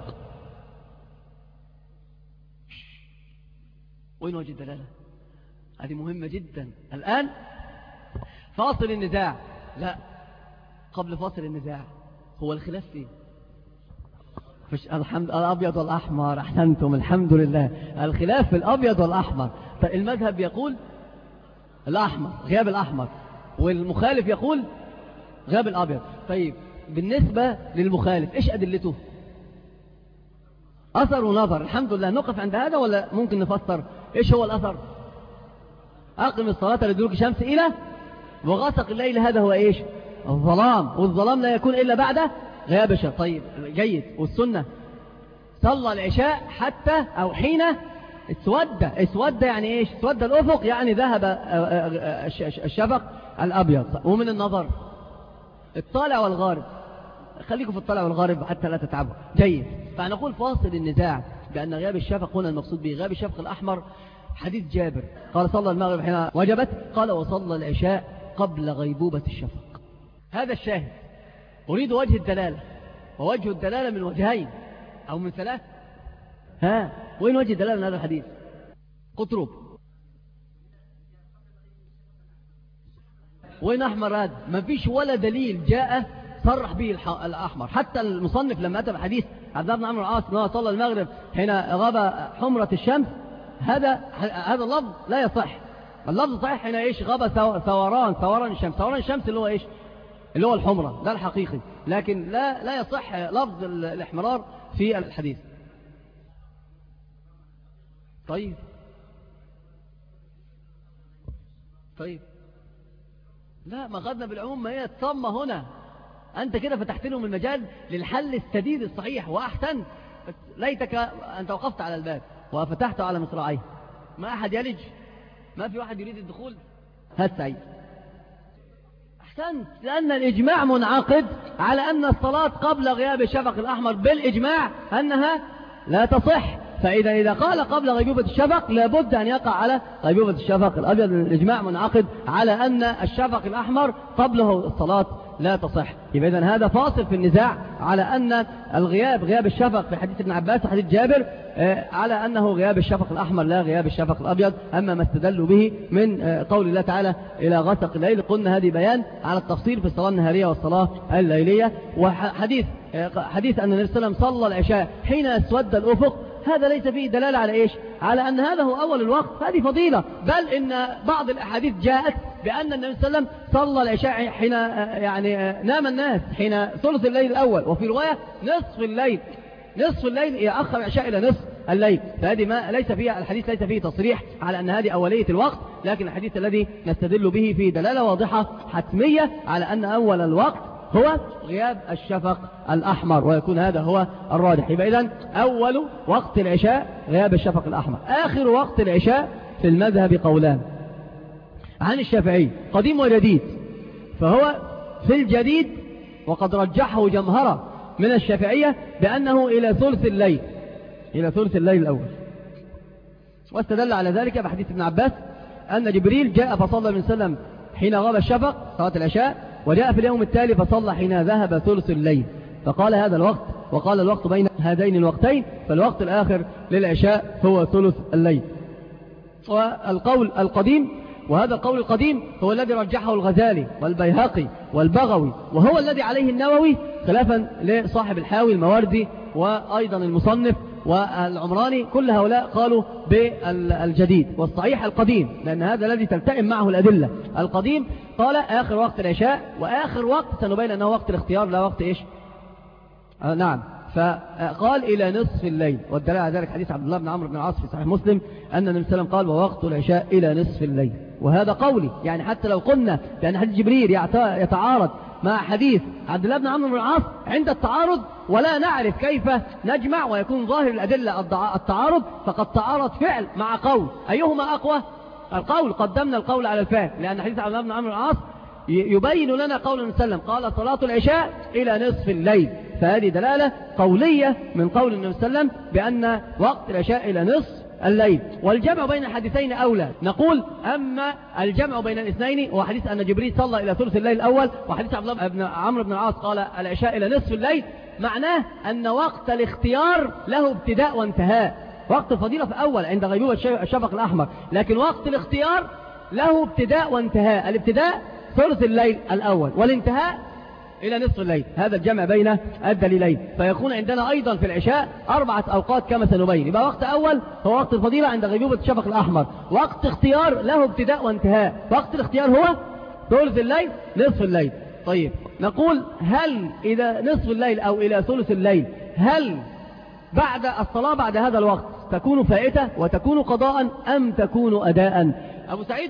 وين وجه الدلالة؟ هذه مهمة جدا. الآن فاصل النزاع، لا قبل فاصل النزاع هو الخلاف فيه. فش الحمد الأبيض والأحمر، أحسنتم، الحمد لله. الخلاف في الأبيض والأحمر. فالمذهب يقول الأحمر، غياب الأحمر، والمخالف يقول غياب الأبيض. طيب بالنسبة للمخالف إيش أدلته؟ أثر ونظر. الحمد لله. نقف عند هذا ولا ممكن نفسر؟ إيش هو الأثر؟ أقم الصلاة لدلوك الشمس إلى وغسق الليل، هذا هو إيش؟ الظلام، والظلام لا يكون إلا بعد غياب الشمس. طيب جيد. والسنة صلى العشاء حتى أو حين اسود. اسود يعني إيش؟ اسود الأفق، يعني ذهب الشفق الأبيض. ومن النظر الطالع والغارب، خليكم في الطالع والغارب حتى لا تتعبوا. جيد. فنقول فاصل النزاع بأن غياب الشفق هنا المقصود به غياب الشفق الأحمر. حديث جابر قال صلى المغرب حين وجبت، قال وصلى العشاء قبل غيبوبة الشفق. هذا الشاهد. أريد وجه الدلالة، ووجه الدلالة من وجهين أو من ثلاث. ها وين وجه الدلالة من هذا الحديث؟ قطرب. وين أحمر هذا؟ ما فيش ولا دليل جاء صرح به الأحمر. حتى المصنف لما أتى بحديث عبد الله بن عمرو العاص أنه صلى المغرب حين غاب حمرة الشمس، هذا هذا اللفظ لا يصح. اللفظ صحيح حين ايش؟ غاب ثوران ثوران الشمس. ثوران الشمس اللي هو ايش؟ اللي هو الحمرة، ده الحقيقي. لكن لا لا يصح لفظ الاحمرار في الحديث. طيب طيب لا، ما أخذنا بالعموم، ما هي الصمة هنا. أنت كده فتحت لهم المجال للحل السديد الصحيح وأحسن، بس ليتك أنت وقفت على الباب وفتحت على مصراعيه. ما أحد يلج، ما في واحد يريد الدخول. هات سعيد. أحسنت، لأن الإجماع منعقد على أن الصلاة قبل غياب الشفق الأحمر بالإجماع أنها لا تصح. فإذا إذا قال قبل غيبوبة الشفق لابد أن يقع على غيبوبة الشفق الأبيض. الإجماع منعقد على أن الشفق الأحمر قبله الصلاة لا تصح. يبقى إذن هذا فاصل في النزاع على أن الغياب غياب الشفق في حديث ابن عباس وحديث جابر على أنه غياب الشفق الأحمر لا غياب الشفق الأبيض. أما ما استدلوا به من قول الله تعالى إلى غسق الليل، قلنا هذه بيان على التفصيل في الصلاة النهارية والصلاة الليلية. وحديث حديث أن النبي صلى الله عليه وسلم صلى العشاء حين اسود الأفق، هذا ليس فيه دلالة على إيش؟ على أن هذا هو أول الوقت. هذه فضيلة، بل إن بعض الأحاديث جاءت بأن النبي صلى الله عليه وسلم صلى العشاء حين يعني نام الناس حين ثلث الليل الأول، وفي رواية نصف الليل. نصف الليل يأخر العشاء إلى نصف الليل. فهذه ما ليس فيها الحديث ليس فيه تصريح على أن هذه أولية الوقت، لكن الحديث الذي نستدل به فيه دلالة واضحة حتمية على أن أول الوقت هو غياب الشفق الأحمر، ويكون هذا هو الراجح. يبقى إذن أول وقت العشاء غياب الشفق الأحمر. آخر وقت العشاء في المذهب قولان عن الشافعي قديم وجديد. فهو في الجديد، وقد رجحه جمهرة من الشافعية بأنه إلى ثلث الليل، إلى ثلث الليل الأول. واستدل على ذلك بحديث ابن عباس أن جبريل جاء فصلى من سلم حين غاب الشفق صلاة العشاء، وجاء في اليوم التالي فصلى حين ذهب ثلث الليل، فقال هذا الوقت، وقال الوقت بين هذين الوقتين، فالوقت الآخر للعشاء هو ثلث الليل. والقول القديم، وهذا القول القديم هو الذي رجحه الغزالي والبيهقي والبغوي، وهو الذي عليه النووي خلافا لصاحب الحاوي المواردي وأيضا المصنف والعمراني. كل هؤلاء قالوا بالجديد، والصحيح القديم، لأن هذا الذي تلتئم معه الأدلة. القديم قال آخر وقت العشاء، وآخر وقت سنبين أنه وقت الاختيار لا وقت إيش؟ آه نعم. فقال إلى نصف الليل، والدليل على ذلك حديث عبد الله بن عمرو بن العاص في صحيح مسلم أن النبي صلى الله عليه وسلم قال ووقت العشاء إلى نصف الليل. وهذا قولي، يعني حتى لو قلنا بأن حديث جبريل يتعارض مع حديث عبد الله بن عمرو بن العاص عند التعارض ولا نعرف كيف نجمع ويكون ظاهر الأدلة التعارض، فقد تعارض فعل مع قول، أيهما أقوى؟ القول، قدمنا القول على الفعل، لأن حديث عبد الله بن عمرو بن العاص يبين لنا قول النبي صلى الله عليه وسلم قال صلاة العشاء إلى نصف الليل، فهذه دلالة قولية من قول النبي صلى الله عليه وسلم بأن وقت العشاء إلى نصف الليل. والجمع بين الحديثين أولى، نقول أما الجمع بين الاثنين هو حديث أن جبريل صلى إلى ثلث الليل الأول، وحديث عبد الله بن عمرو بن العاص قال العشاء إلى نصف الليل، معناه أن وقت الاختيار له ابتداء وانتهاء. وقت الفضيلة في أول عند غيبوبة الشفق الأحمر، لكن وقت الاختيار له ابتداء وانتهاء، الابتداء ثلث الليل الأول والانتهاء إلى نصف الليل، هذا الجمع بين الدليلين. فيكون عندنا أيضا في العشاء أربعة أوقات كما سنبين، يبقى وقت أول هو وقت الفضيلة عند غيبوبة الشفق الأحمر، وقت اختيار له ابتداء وانتهاء، وقت الاختيار هو ثلث الليل نصف الليل. طيب نقول هل إذا نصف الليل أو إلى ثلث الليل هل بعد الصلاة بعد هذا الوقت تكون فائتة وتكون قضاء أم تكون أداء؟ أبو سعيد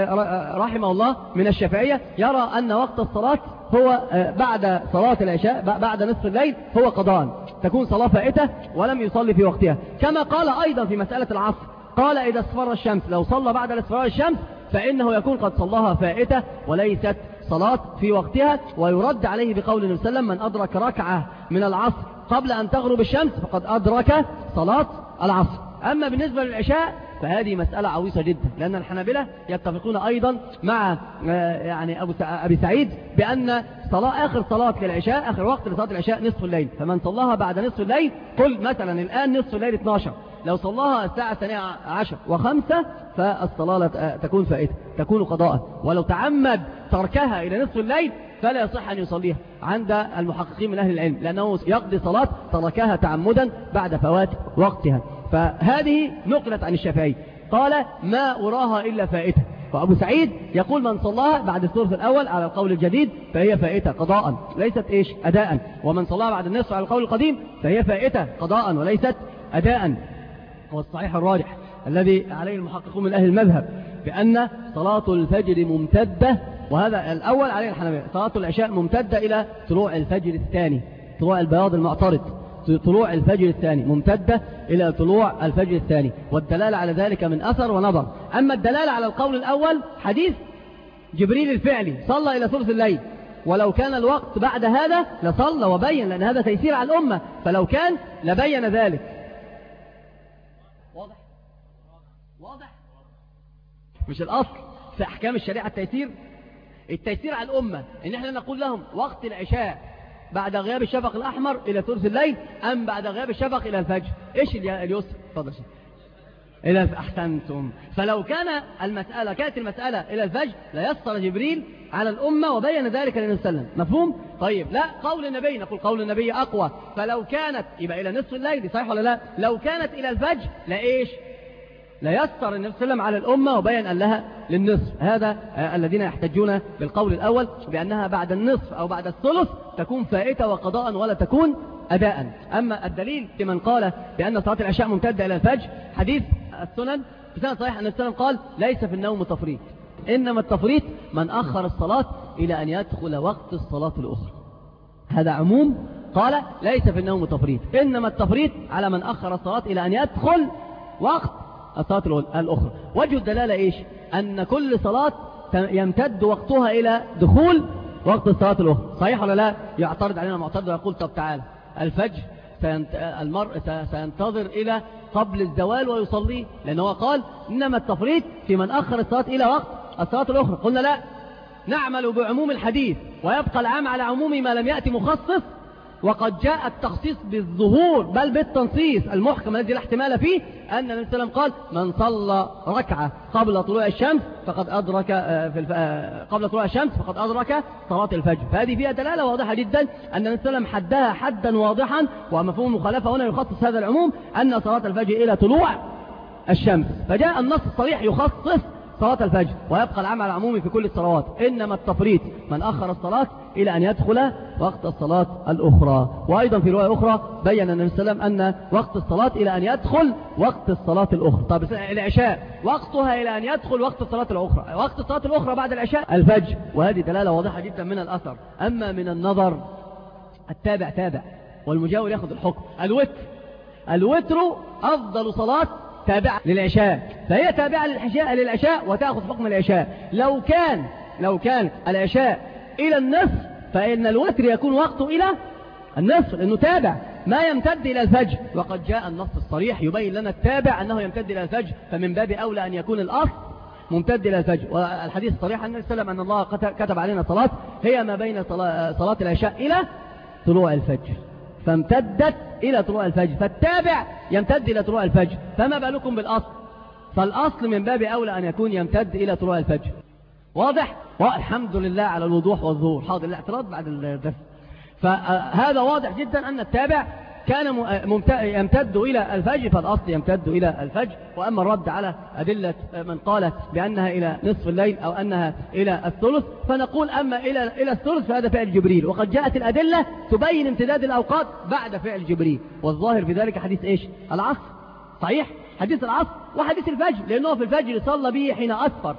رحمه الله من الشافعية يرى أن وقت الصلاة هو بعد صلاة العشاء بعد نصف الليل هو قضاء، تكون صلاة فائتة ولم يصلي في وقتها، كما قال أيضا في مسألة العصر، قال إذا اصفر الشمس لو صلى بعد اصفرار الشمس فإنه يكون قد صلاها فائتة وليست صلاة في وقتها. ويرد عليه بقول النبي صلى الله عليه وسلم من أدرك ركعة من العصر قبل أن تغرب الشمس فقد أدرك صلاة العصر. أما بالنسبة للعشاء فهذه مسألة عويصة جدا، لأن الحنابلة يتفقون أيضا مع يعني أبو أبي سعيد بأن صلاة آخر صلاة للعشاء آخر وقت لصلاة العشاء نصف الليل، فمن صلاها بعد نصف الليل قل مثلا الآن نصف الليل اثني عشر، لو صلاها الساعة الثانية عشر وخمسة فالصلاة تكون فائتة تكون قضاء، ولو تعمد تركها إلى نصف الليل فلا يصح أن يصليها عند المحققين من أهل العلم، لأنه يقضي صلاة تركها تعمدا بعد فوات وقتها. فهذه نقلت عن الشافعي قال ما أراها إلا فائتة، وأبو سعيد يقول من صلاها بعد الثلث الأول على القول الجديد فهي فائتة قضاء ليست إيش أداء، ومن صلاها بعد النصف على القول القديم فهي فائتة قضاء وليست أداء. والصحيح الراجح الذي عليه المحققون من أهل المذهب بأن صلاة الفجر ممتدة، وهذا الأول عليه الحنابلة، صلاة العشاء ممتدة إلى طلوع الفجر الثاني، طلوع البياض المعترض، طلوع الفجر الثاني ممتدة إلى طلوع الفجر الثاني، والدلالة على ذلك من أثر ونظر. أما الدلالة على القول الأول حديث جبريل الفعلي صلى إلى ثلث الليل، ولو كان الوقت بعد هذا لصلى وبين، لأن هذا تيسير على الأمة، فلو كان لبين ذلك. واضح؟ واضح؟ مش الأصل في أحكام الشريعة التيسير، التيسير على الأمة إن احنا نقول لهم وقت العشاء بعد غياب الشفق الأحمر إلى ثلث الليل أم بعد غياب الشفق إلى الفجر، إيش اليسر؟ تفضل شيء إلى أحسنتم. فلو كان المسألة كانت المسألة إلى الفجر ليسر جبريل على الأمة وبين ذلك للنبي صلى الله عليه وسلم، مفهوم؟ طيب لا، قول النبي نقول قول النبي أقوى، فلو كانت يبقى إلى نصف الليل، صحيح ولا لا؟ لو كانت إلى الفجر لإيش؟ ليسر النبي صلى الله عليه وسلم على الأمة وبين أن لها للنصف. هذا آه الذين يحتجون بالقول الأول بأنها بعد النصف أو بعد الثلث تكون فائتة وقضاء ولا تكون أداء. أما الدليل لمن قال بأن صلاة العشاء ممتدة إلى الفجر حديث السنن بسنة صحيح أن السنن قال ليس في النوم تفريط، إنما التفريط من أخر الصلاة إلى أن يدخل وقت الصلاة الأخرى، هذا عموم، قال ليس في النوم تفريط، إنما التفريط على من أخر الصلاة إلى أن يدخل وقت الصلاة الأخرى. وجه الدلالة إيش؟ أن كل صلاة يمتد وقتها إلى دخول وقت الصلاة الأخرى، صحيح ولا لا؟ يعترض علينا معترض ويقول طب تعالى الفجر المرء سينتظر إلى قبل الزوال ويصلي، لأنه قال إنما التفريط في من أخر الصلاة إلى وقت الصلاة الأخرى. قلنا لا، نعمل بعموم الحديث ويبقى العام على عموم ما لم يأتي مخصص، وقد جاء التخصيص بالظهور بل بالتنصيص المحكم الذي لا احتمال فيه، أن النبي صلى الله عليه وسلم قال من صلى ركعة قبل طلوع الشمس فقد أدرك في الف... قبل طلوع الشمس فقد أدرك صلاة الفجر. فهذه فيها دلالة واضحة جدا أن النبي صلى الله عليه وسلم حدها حدا واضحا، ومفهوم المخالفة هنا يخصص هذا العموم أن صلاة الفجر إلى طلوع الشمس، فجاء النص الصريح يخصص صلاة الفجر، ويبقى العمل العمومي في كل الصلوات، إنما التفريط من أخر الصلاة إلى أن يدخل وقت الصلاة الأخرى. وأيضا في رواية أخرى بيّن النبي صلى الله عليه وسلم أن وقت الصلاة إلى أن يدخل وقت الصلاة الأخرى. طب العشاء وقتها إلى أن يدخل وقت الصلاة الأخرى، وقت الصلاة الأخرى بعد العشاء الفجر، وهذه دلالة واضحة جدا من الأثر. أما من النظر التابع تابع والمجاور يأخذ الحكم. الوتر الوتر أفضل صلاة تابعة للعشاء، فهي تابعة للعشاء للعشاء وتأخذ حكم العشاء. لو كان لو كان العشاء إلى النصف فإن الوتر يكون وقته إلى النصف لأنه تابع ما يمتد إلى الفجر، وقد جاء النص الصريح يبين لنا التابع أنه يمتد إلى الفجر، فمن باب أولى أن يكون الأصل ممتد إلى الفجر. والحديث الصريح أن السلام أن الله كتب علينا صلاة هي ما بين صلاة العشاء إلى طلوع الفجر، فامتدت إلى طلوع الفجر، فالتابع يمتد إلى طلوع الفجر، فما بالكم بالأصل؟ فالأصل من باب أولى أن يكون يمتد إلى طلوع الفجر. واضح؟ والحمد لله على الوضوح والظهور. حاضر الاعتراض بعد الدرس. فهذا واضح جدا أن التابع كان يمتد إلى الفجر، فالأصل يمتد إلى الفجر. وأما الرد على أدلة من قالت بأنها إلى نصف الليل أو أنها إلى الثلث، فنقول أما إلى إلى الثلث فهذا فعل جبريل، وقد جاءت الأدلة تبين امتداد الأوقات بعد فعل جبريل، والظاهر في ذلك حديث إيش؟ العصر. صحيح؟ حديث العصر وحديث الفجر، لأنه في الفجر صلى به حين أسفر.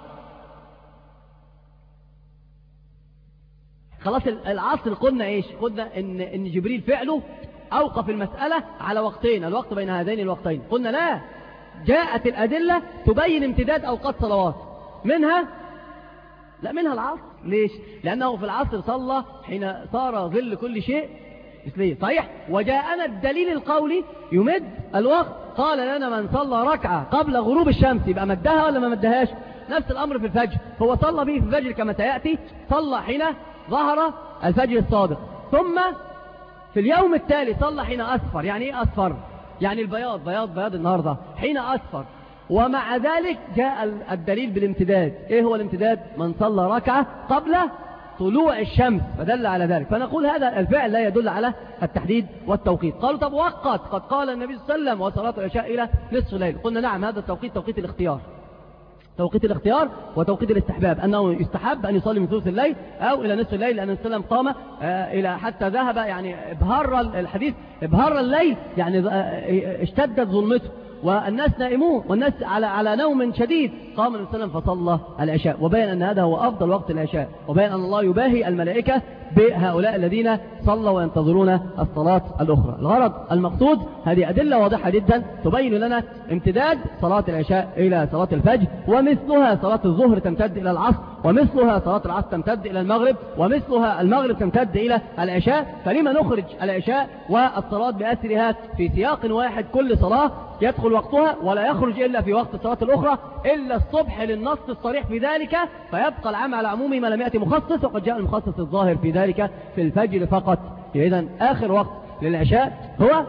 خلاص العصر قلنا إيش؟ قلنا إن, إن جبريل فعله أوقف المسألة على وقتين، الوقت بين هذين الوقتين. قلنا لا، جاءت الأدلة تبين امتداد أوقات صلوات، منها لا منها العصر. ليش؟ لأنه في العصر صلى حين صار ظل كل شيء مثليه. صحيح؟ وجاءنا الدليل القولي يمد الوقت، قال لنا من صلى ركعة قبل غروب الشمس يبقى مدها ولا ما مدهاش؟ نفس الأمر في الفجر، هو صلى به في الفجر كما سيأتي، صلى حين ظهر الفجر الصادق، ثم في اليوم التالي صلى حين أسفر. يعني إيه أسفر؟ يعني البياض، بياض بياض النهاردة حين أسفر. ومع ذلك جاء الدليل بالامتداد. إيه هو الامتداد؟ من صلى ركعة قبل طلوع الشمس، فدل على ذلك. فنقول هذا الفعل لا يدل على التحديد والتوقيت. قالوا طب وقت، قد قال النبي صلى الله عليه وسلم وصلاة العشاء إلى نصف الليل. قلنا نعم، هذا التوقيت توقيت الاختيار، توقيت الاختيار وتوقيت الاستحباب، أنه يستحب أن يصلي من ثلث الليل أو إلى نصف الليل، لأن السلام قام آه إلى حتى ذهب يعني ابهر الحديث ابهر الليل، يعني آه اشتدت ظلمته والناس نائمون والناس على على نوم شديد، قام النبي صلى الله عليه وسلم فصلى العشاء، وبين أن هذا هو أفضل وقت العشاء، وبين أن الله يباهي الملائكة بهؤلاء الذين صلوا وينتظرون الصلاة الأخرى. الغرض المقصود هذه أدلة واضحة جدا تبين لنا امتداد صلاة العشاء إلى صلاة الفجر، ومثلها صلاة الظهر تمتد إلى العصر، ومثلها صلاة العصر تمتد إلى المغرب، ومثلها المغرب تمتد إلى العشاء. فلما نخرج العشاء والصلاة بأسرها في سياق واحد، كل صلاة يدخل وقتها ولا يخرج إلا في وقت الصلاة الأخرى إلا الصبح للنص الصريح في ذلك، فيبقى العمل العمومي ما لم يأتي مخصص، وقد جاء المخصص الظاهر في ذلك في الفجر فقط. إذن آخر وقت للعشاء هو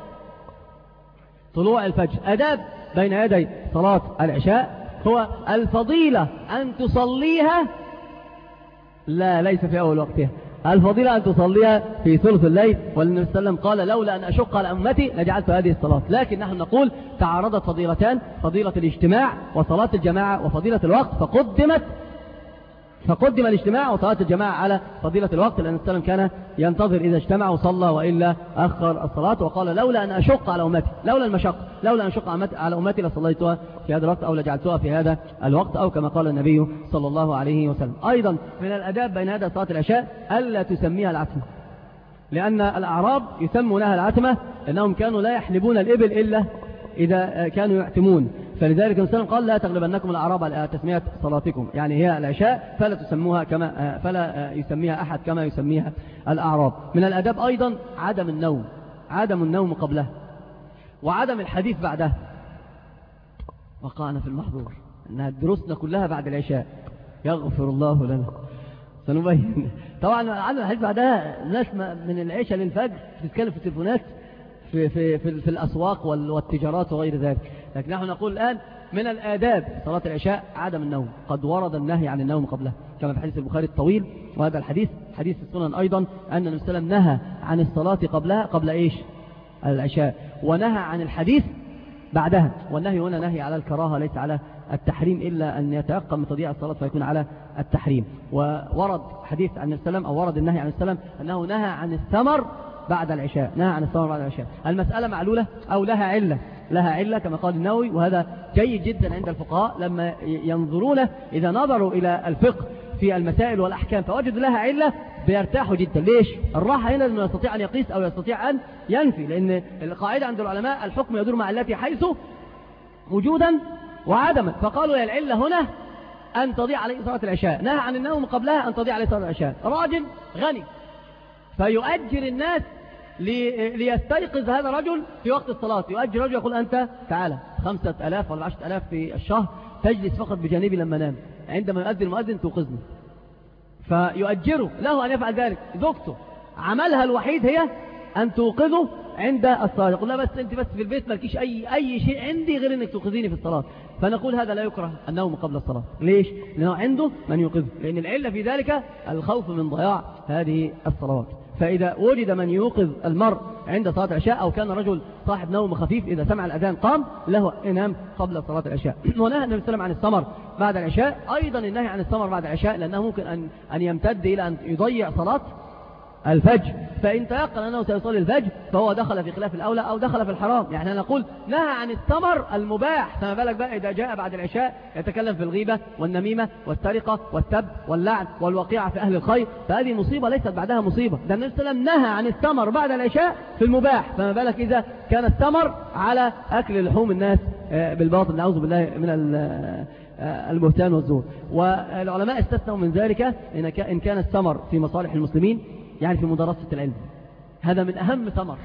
طلوع الفجر. أداب بين يدي صلاة العشاء هو الفضيلة أن تصليها، لا ليس في أول وقتها، الفضيلة أن تصليها في ثلث الليل، والنبي صلى الله عليه وسلم قال لولا أن أشق على أمتي لجعلت هذه الصلاة. لكن نحن نقول تعارضت فضيلتان، فضيلة الاجتماع وصلاة الجماعة، وفضيلة الوقت فقدمت فقدم الاجتماع وصلاة الجماعة على فضيلة الوقت، لأن النبي صلى الله عليه وسلم كان ينتظر إذا اجتمع وصلى وإلا أخر الصلاة، وقال لولا أن أشق على أمتي، لولا المشق، لولا أن أشق على أمتي لصليتها في هذا الوقت أو لجعلتها في هذا الوقت، أو كما قال النبي صلى الله عليه وسلم. أيضا من الأداب بين هذا صلاة العشاء ألا تسميها العتمة، لأن الأعراب يسمونها العتمة لأنهم كانوا لا يحلبون الإبل إلا إذا كانوا يعتمون، فلذلك النبي قال لا تغلبنكم الأعراب على تسمية صلاتكم، يعني هي العشاء فلا تسموها كما فلا يسميها أحد كما يسميها الأعراب. من الأداب أيضا عدم النوم، عدم النوم قبله وعدم الحديث بعده. وقعنا في المحظور أنها دروسنا كلها بعد العشاء، يغفر الله لنا. سنبين طبعا عدم الحديث بعدها، ناس من العشاء للفجر تتكلم في التليفونات في, في, في, في الأسواق والتجارات وغير ذلك. لكن نحن نقول الآن من الآداب صلاة العشاء عدم النوم، قد ورد النهي عن النوم قبله كما في حديث البخاري الطويل، وهذا الحديث حديث السنن أيضا أن النبي صلى الله عليه وسلم نهى عن الصلاة قبلها قبل إيش؟ العشاء، ونهى عن الحديث بعدها. والنهي هنا نهي على الكراهة ليس على التحريم، إلا أن يتيقن من تضييع الصلاة فيكون على التحريم. وورد حديث عن السلام أو ورد النهي عن السلام أنه نهى عن الثمر بعد العشاء، نهى عن الثمر بعد العشاء. المسألة معلولة أو لها علة، لها علة كما قال النووي، وهذا جيد جدا عند الفقهاء لما ينظرون إذا نظروا إلى الفقه في المسائل والأحكام فوجدوا لها علة بيرتاحوا جدا. ليش؟ الراحة هنا أنه يستطيع أن يقيس أو يستطيع أن ينفي، لأن القاعدة عند العلماء الحكم يدور مع التي حيث وجودا وعدما. فقالوا يا العلة هنا أن تضيع عليه صلاة العشاء، نهى عن النوم قبلها أن تضيع عليه صلاة العشاء. راجل غني فيؤجر الناس ليستيقظ هذا الرجل في وقت الصلاة، يؤجر رجل يقول أنت تعالى خمسة ألاف ولا عشرة ألاف في الشهر تجلس فقط بجانبي لما نام، عندما يؤذن المؤذن توقظني، فيؤجره له أن يفعل ذلك. زوجته عملها الوحيد هي أن توقظه عند الصلاة، يقول لا بس أنت بس في البيت مالكيش أي, أي شيء عندي غير أنك توقظيني في الصلاة. فنقول هذا لا يكره النوم قبل الصلاة. ليش؟ لأنه عنده من يوقظه، لأن العلة في ذلك الخوف من ضياع هذه الصلوات. فإذا وجد من يوقظ المرء عند صلاة العشاء أو كان رجل صاحب نوم خفيف إذا سمع الأذان قام له ينام قبل صلاة العشاء. ونهى النبي صلى الله عليه وسلم عن السمر بعد العشاء، أيضا النهي عن السمر بعد العشاء لأنه ممكن أن أن يمتد إلى أن يضيع صلاة الفجر، فإن تيقن أنه سيصلي الفجر فهو دخل في خلاف الأولى أو دخل في الحرام. يعني نقول نهى عن السمر المباح، فما بالك بقى إذا جاء بعد العشاء يتكلم في الغيبة والنميمة والسرقة والسب واللعن والوقيعة في أهل الخير، فهذه مصيبة ليست بعدها مصيبة. ده النبي صلى الله عليه وسلم نهى عن السمر بعد العشاء في المباح، فما بالك إذا كان السمر على أكل لحوم الناس بالباطل، نعوذ بالله من البهتان والزور. والعلماء استثنوا من ذلك إن كان السمر في مصالح المسلمين، يعني في مدرسة العلم، هذا من أهم ثمر،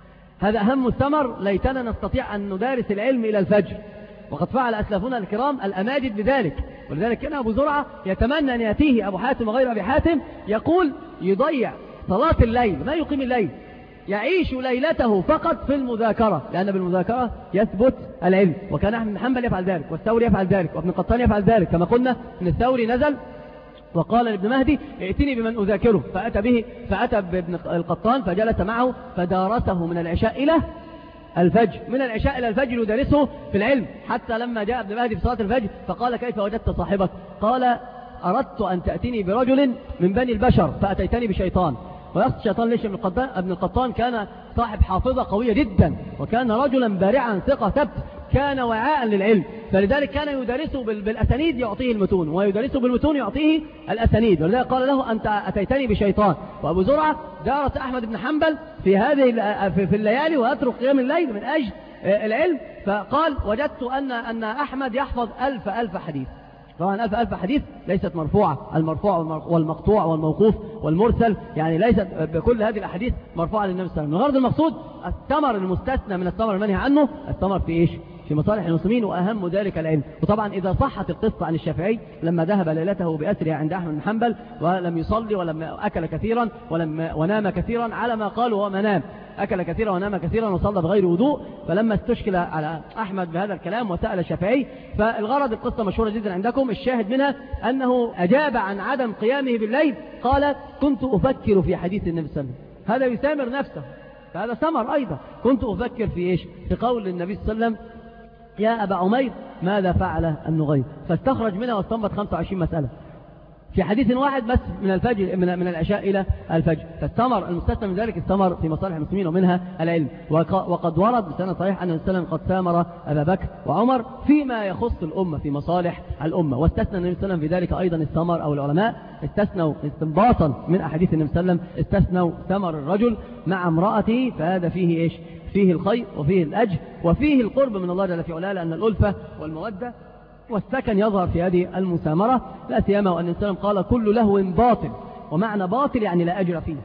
هذا أهم الثمر. ليتنا نستطيع أن ندارس العلم إلى الفجر، وقد فعل أسلافنا الكرام الأماجد بذلك. ولذلك كان أبو زرعة يتمنى أن يأتيه أبو حاتم وغير أبي حاتم يقول يضيع صلاة الليل، ما يقيم الليل، يعيش ليلته فقط في المذاكرة، لأن بالمذاكرة يثبت العلم. وكان أحمد بن حنبل يفعل ذلك، والثوري يفعل ذلك، وابن قطان يفعل ذلك. كما قلنا إن الثوري نزل وقال لابن مهدي ائتني بمن أذاكره، فأتى به فأتى بابن القطان فجلس معه فدارسه من العشاء إلى الفجر، من العشاء إلى الفجر يدرسه في العلم، حتى لما جاء ابن مهدي في صلاة الفجر فقال كيف وجدت صاحبك؟ قال أردت أن تأتيني برجل من بني البشر فأتيتني بشيطان. ويقصد الشيطان ليش؟ ابن القطان ابن القطان كان صاحب حافظة قوية جدا، وكان رجلا بارعا ثقة ثبت، كان وعاء للعلم، فلذلك كان يدرسه بالأسانيد يعطيه المتون، ويدرسه بالمتون يعطيه الأسانيد. ولذلك قال له أنت أتيتني بشيطان. وأبو زرعة دارس أحمد بن حنبل في هذه في الليالي وأترك قيام الليل من أجل العلم، فقال وجدت أن أن أحمد يحفظ ألف ألف حديث. طبعا ألف ألف حديث ليست مرفوعة، المرفوع والمقطوع والموقوف والمرسل، يعني ليست بكل هذه الأحاديث مرفوعة للنبي صلى الله عليه وسلم. الغرض المقصود الثمر المستثنى من الثمر المنهي عنه، الثمر في إيش؟ في مصالح المسلمين، وأهم ذلك العلم. وطبعا إذا صحت القصة عن الشافعي لما ذهب ليلته بأسرها عند أحمد بن حنبل ولم يصلي ولم أكل كثيرا ولم ونام كثيرا على ما قالوا وما نام، أكل كثيرا ونام كثيرا وصلى بغير وضوء، فلما استشكل على أحمد بهذا الكلام وسأل الشافعي، فالغرض القصة مشهورة جدا عندكم، الشاهد منها أنه أجاب عن عدم قيامه بالليل، قال كنت أفكر في حديث النبي صلى الله عليه وسلم. هذا يسامر نفسه، فهذا ثمر أيضا. كنت أفكر في إيش؟ في قول النبي صلى الله عليه وسلم يا أبا عمير ماذا فعل النغير، فاستخرج منها واستنبط خمسة وعشرين مسألة في حديث واحد بس من الفجر من من العشاء إلى الفجر. فالثمر المستثنى من ذلك الثمر في مصالح المسلمين ومنها العلم. وقد ورد بسنة صحيح أن النبي قد سامر أبا بكر وعمر فيما يخص الأمة في مصالح الأمة، واستثنى النبي صلى الله عليه وسلم في ذلك أيضا الثمر، أو العلماء استثنوا استنباطا من أحاديث النبي صلى الله عليه وسلم استثنوا ثمر الرجل مع امرأته، فهذا فيه إيش؟ فيه الخير وفيه الأجر وفيه القرب من الله جل في علاه، لأن الألفة والمودة والسكن يظهر في هذه المسامرة، لا سيما وأن السلام قال كل لهو باطل، ومعنى باطل يعني لا أجر فيه،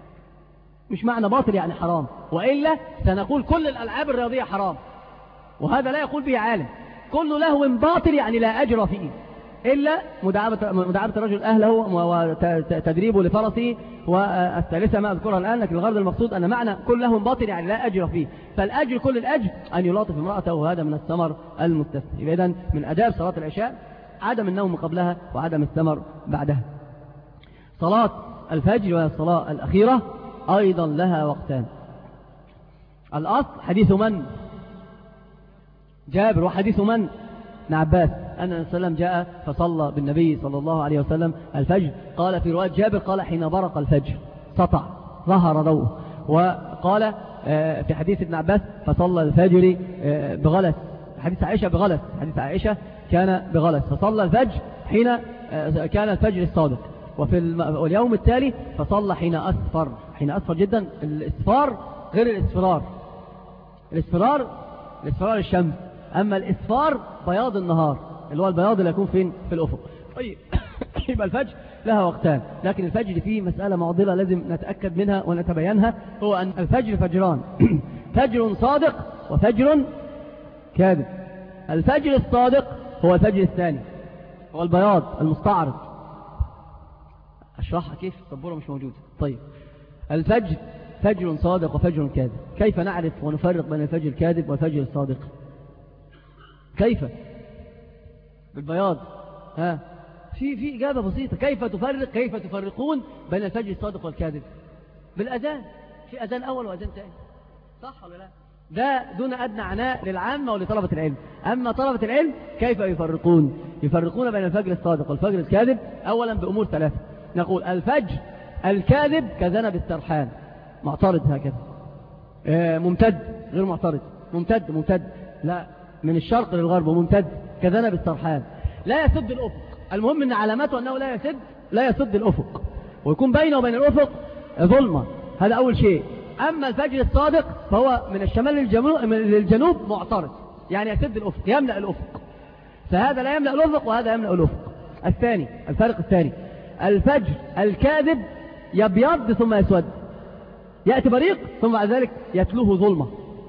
مش معنى باطل يعني حرام، وإلا سنقول كل الألعاب الرياضية حرام، وهذا لا يقول به عالم. كل لهو باطل يعني لا أجر فيه، إلا مداعبة, مداعبة الرجل أهله وتدريبه لفرسه، والثالثة ما أذكرها الآن، لكن الغرض المقصود أن معنى كل لهو باطل يعني لا أجر فيه، فالأجر كل الأجر أن يلاطف امرأته، وهذا من الثمر المستثنى. إذن من آداب صلاة العشاء عدم النوم قبلها وعدم الثمر بعدها. صلاة الفجر وهي الصلاة الأخيرة أيضا لها وقتان. الأصل حديث من جابر. وحديث من؟ ابن عباس أن النبي صلى الله عليه وسلم جاء فصلى بالنبي صلى الله عليه وسلم الفجر. قال في رواية جابر قال حين برق الفجر سطع ظهر ضوءه. وقال في حديث ابن عباس فصلى الفجر بغلس. حديث عائشة بغلس. حديث عائشة كان بغلس فصلى الفجر حين كان الفجر الصادق. وفي اليوم التالي فصلى حين أسفر. حين أسفر جدا. الإسفار غير الإسفرار. الإسفرار الإسفرار الشمس. أما الإسفار بياض النهار اللي هو البياض اللي يكون فين في الأفق. طيب يبقى الفجر لها وقتان. لكن الفجر فيه مسألة معضلة لازم نتأكد منها ونتبينها. هو أن الفجر فجران فجر صادق وفجر كاذب. الفجر الصادق هو الفجر الثاني هو البياض المستعرض. أشرحها كيف؟ السبورة مش موجودة. طيب الفجر فجر صادق وفجر كاذب. كيف نعرف ونفرق بين الفجر الكاذب والفجر الصادق؟ كيف؟ بالبياض. ها في في إجابة بسيطة. كيف تفرق كيف تفرقون بين الفجر الصادق والكاذب؟ بالأذان. في أذان أول وأذان ثاني صح ولا لا؟ ده دون أدنى عناء للعامة ولطلبة العلم. أما طلبة العلم كيف يفرقون؟ يفرقون بين الفجر الصادق والفجر الكاذب أولا بأمور ثلاثة. نقول الفجر الكاذب كذنب السرحان معترض هكذا ممتد غير معترض ممتد ممتد لا من الشرق للغرب وممتد كذنب السرحان لا يسد الأفق. المهم أن علامته أنه لا يسد لا يسد الأفق ويكون بينه وبين الأفق ظلمة. هذا أول شيء. أما الفجر الصادق فهو من الشمال للجنوب معترض يعني يسد الأفق يملأ الأفق. فهذا لا يملأ الأفق وهذا يملأ الأفق. الثاني الفرق الثاني الفجر الكاذب يبيض ثم يسود يأتي بريق ثم بعد ذلك يتلوه ظلمة.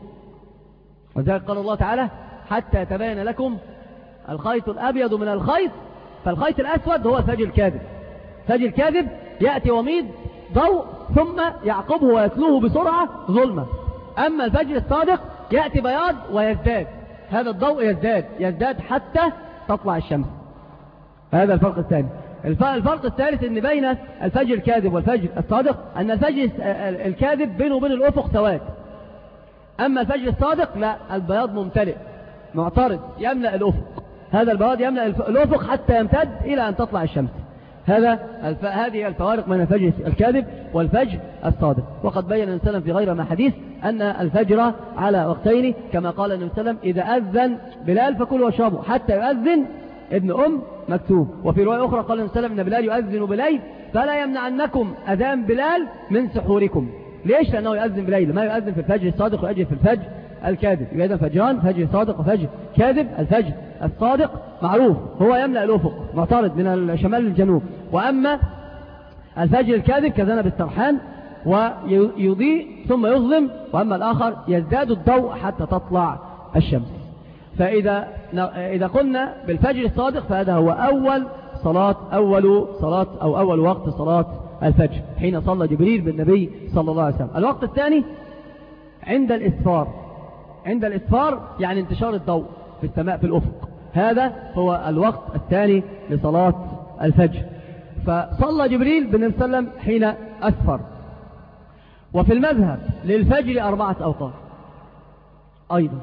وذلك قال الله تعالى حتى يتبين لكم الخيط الأبيض من الخيط. فالخيط الأسود هو الفجر الكاذب. الفجر الكاذب يأتي وميض ضوء ثم يعقبه ويتلوه بسرعة ظلمة. أما الفجر الصادق يأتي بياض ويزداد. هذا الضوء يزداد يزداد حتى تطلع الشمس. هذا الفرق الثاني. الفرق الثالث ان بين الفجر الكاذب والفجر الصادق ان الفجر الكاذب بينه وبين الأفق سواد. أما الفجر الصادق لا البياض ممتلئ معترض يملأ الأفق. هذا البياض يملأ الأفق حتى يمتد إلى أن تطلع الشمس. هذا الف... هذه الفوارق بين الفجر الكاذب والفجر الصادق. وقد بين النبي صلى الله عليه وسلم في غير ما حديث أن الفجر على وقتين كما قال النبي صلى الله عليه وسلم إذا أذن بلال فكلوا واشربوا حتى يؤذن ابن أم مكتوم. وفي رواية أخرى قال النبي صلى الله عليه وسلم إن بلال يؤذن بليل فلا يمنعنكم أذان بلال من سحوركم. ليش؟ لأنه يؤذن بليل ما يؤذن في الفجر الصادق ويؤذن في الفجر الكاذب. يبقى إذن فجران فجر صادق وفجر كاذب. الفجر الصادق معروف هو يملأ الأفق معترض من الشمال للجنوب. وأما الفجر الكاذب كذنب السرحان ويضيء ثم يظلم. وأما الآخر يزداد الضوء حتى تطلع الشمس. فإذا إذا قلنا بالفجر الصادق فهذا هو أول صلاة أول صلاة أو أول وقت صلاة الفجر حين صلى جبريل بالنبي صلى الله عليه وسلم. الوقت الثاني عند الإسفار. عند الإسفار يعني انتشار الضوء في السماء في الأفق. هذا هو الوقت الثاني لصلاة الفجر. فصلى جبريل بالنبي صلى الله عليه وسلم حين أسفر. وفي المذهب للفجر أربعة أوقات أيضا.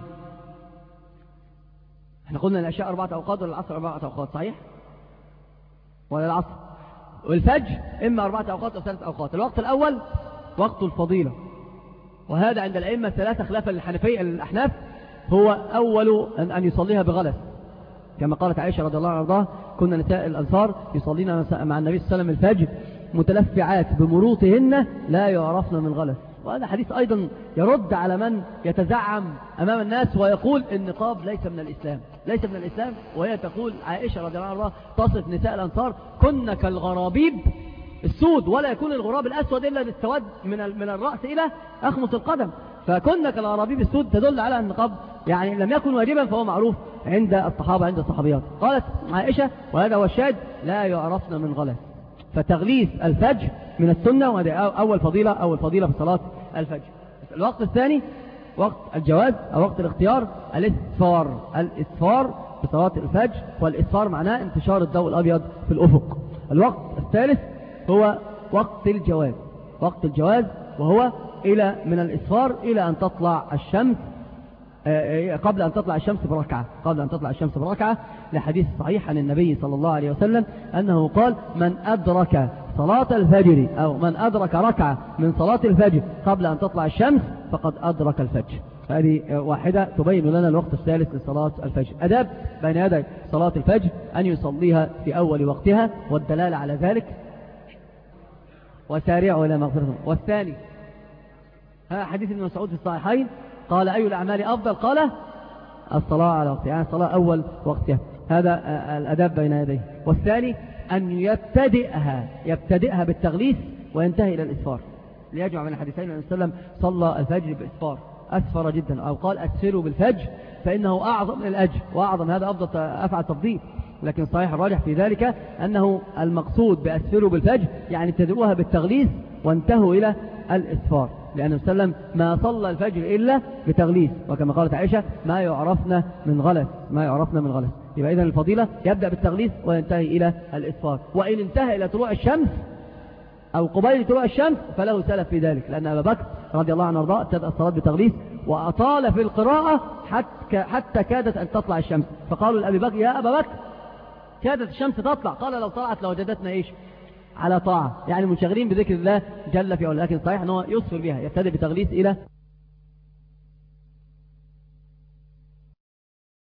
احنا قلنا العشاء أربعة أوقات ولا العصر أربعة أوقات صحيح؟ ولا العصر؟ والفجر إما أربعة أوقات أو ثلاثة أوقات. الوقت الأول وقت الفضيلة وهذا عند الأئمة الثلاثة خلافا للحنفية للأحناف هو أول أن يصليها بغلس كما قالت عائشة رضي الله عنها كنا نساء الأنصار يصلين مع النبي صلى الله عليه وسلم الفجر متلفعات بمروطهن لا يعرفن من غلس. وهذا حديث أيضا يرد على من يتزعم أمام الناس ويقول النقاب ليس من الإسلام ليس من الإسلام. وهي تقول عائشة رضي الله عنها تصف نساء الأنصار كن كالغرابيب السود ولا يكون الغراب الأسود إلا بالسواد من من الرأس إلى أخمص القدم. فكن كالغرابيب السود تدل على أن النقاب يعني لم يكن واجبا فهو معروف عند الصحابة عند الصحابيات. قالت عائشة وهذا هو الشاهد لا يعرفن من غلس. فتغليث الفجر من السنة وهذه أول فضيلة أول فضيلة في صلاة الفجر. الوقت الثاني وقت الجواز أو وقت الاختيار الإسفار. الإسفار في صلاة الفجر والإسفار معناه انتشار الضوء الأبيض في الأفق. الوقت الثالث هو وقت الجواز وقت الجواز وهو إلى من الإسفار إلى أن تطلع الشمس قبل أن تطلع الشمس بركعة قبل أن تطلع الشمس بركعة لحديث صحيح عن النبي صلى الله عليه وسلم أنه قال من أدرك صلاة الفجر أو من أدرك ركعة من صلاة الفجر قبل أن تطلع الشمس فقد أدرك الفجر. هذه واحدة تبين لنا الوقت الثالث لصلاة الفجر. أداب بين يدي صلاة الفجر أن يصليها في أول وقتها، والدلالة على ذلك وسارعوا إلى مغفرة. والثاني ها حديث ابن مسعود في الصحيحين قال أي الأعمال أفضل؟ قال الصلاة على وقتها، يعني الصلاة أول وقتها. هذا الأداب بين يديه. والثاني أن يبتدئها يبتدئها بالتغليث وينتهي إلى الإسفار، ليجمع من الحديثين النبي صلى الله عليه وسلم صلى الفجر بإسفار، أسفر جدا، أو قال أسفروا بالفجر فإنه أعظم الأجر، وأعظم هذا أفضل أفعل تفضيل. لكن صحيح الراجح في ذلك أنه المقصود بأسفروا بالفجر يعني ابتدئوها بالتغليث وانتهوا إلى الإسفار، لأن النبي صلى الله عليه وسلم ما صلى الفجر إلا بتغليث، وكما قالت عائشة ما يعرفنا من غلس ما يعرفنا من غلس. يبقى إذن الفضيلة يبدأ بالتغليث وينتهي إلى الإسفار. وإن انتهى إلى طلوع الشمس أو قبيل طلوع الشمس فله سلف في ذلك، لأن أبا بكر رضي الله عنه وارضاه ابتدأ الصلاة بتغليث وأطال في القراءة حتى, حتى كادت أن تطلع الشمس، فقالوا لأبي بكر يا أبا بكر كادت الشمس تطلع، قال لو طلعت لوجدتنا إيش على طاعة، يعني منشغلين بذكر الله جل في علاه. لكن صحيح أنه يصفر بها، يبتدئ بتغليث إلى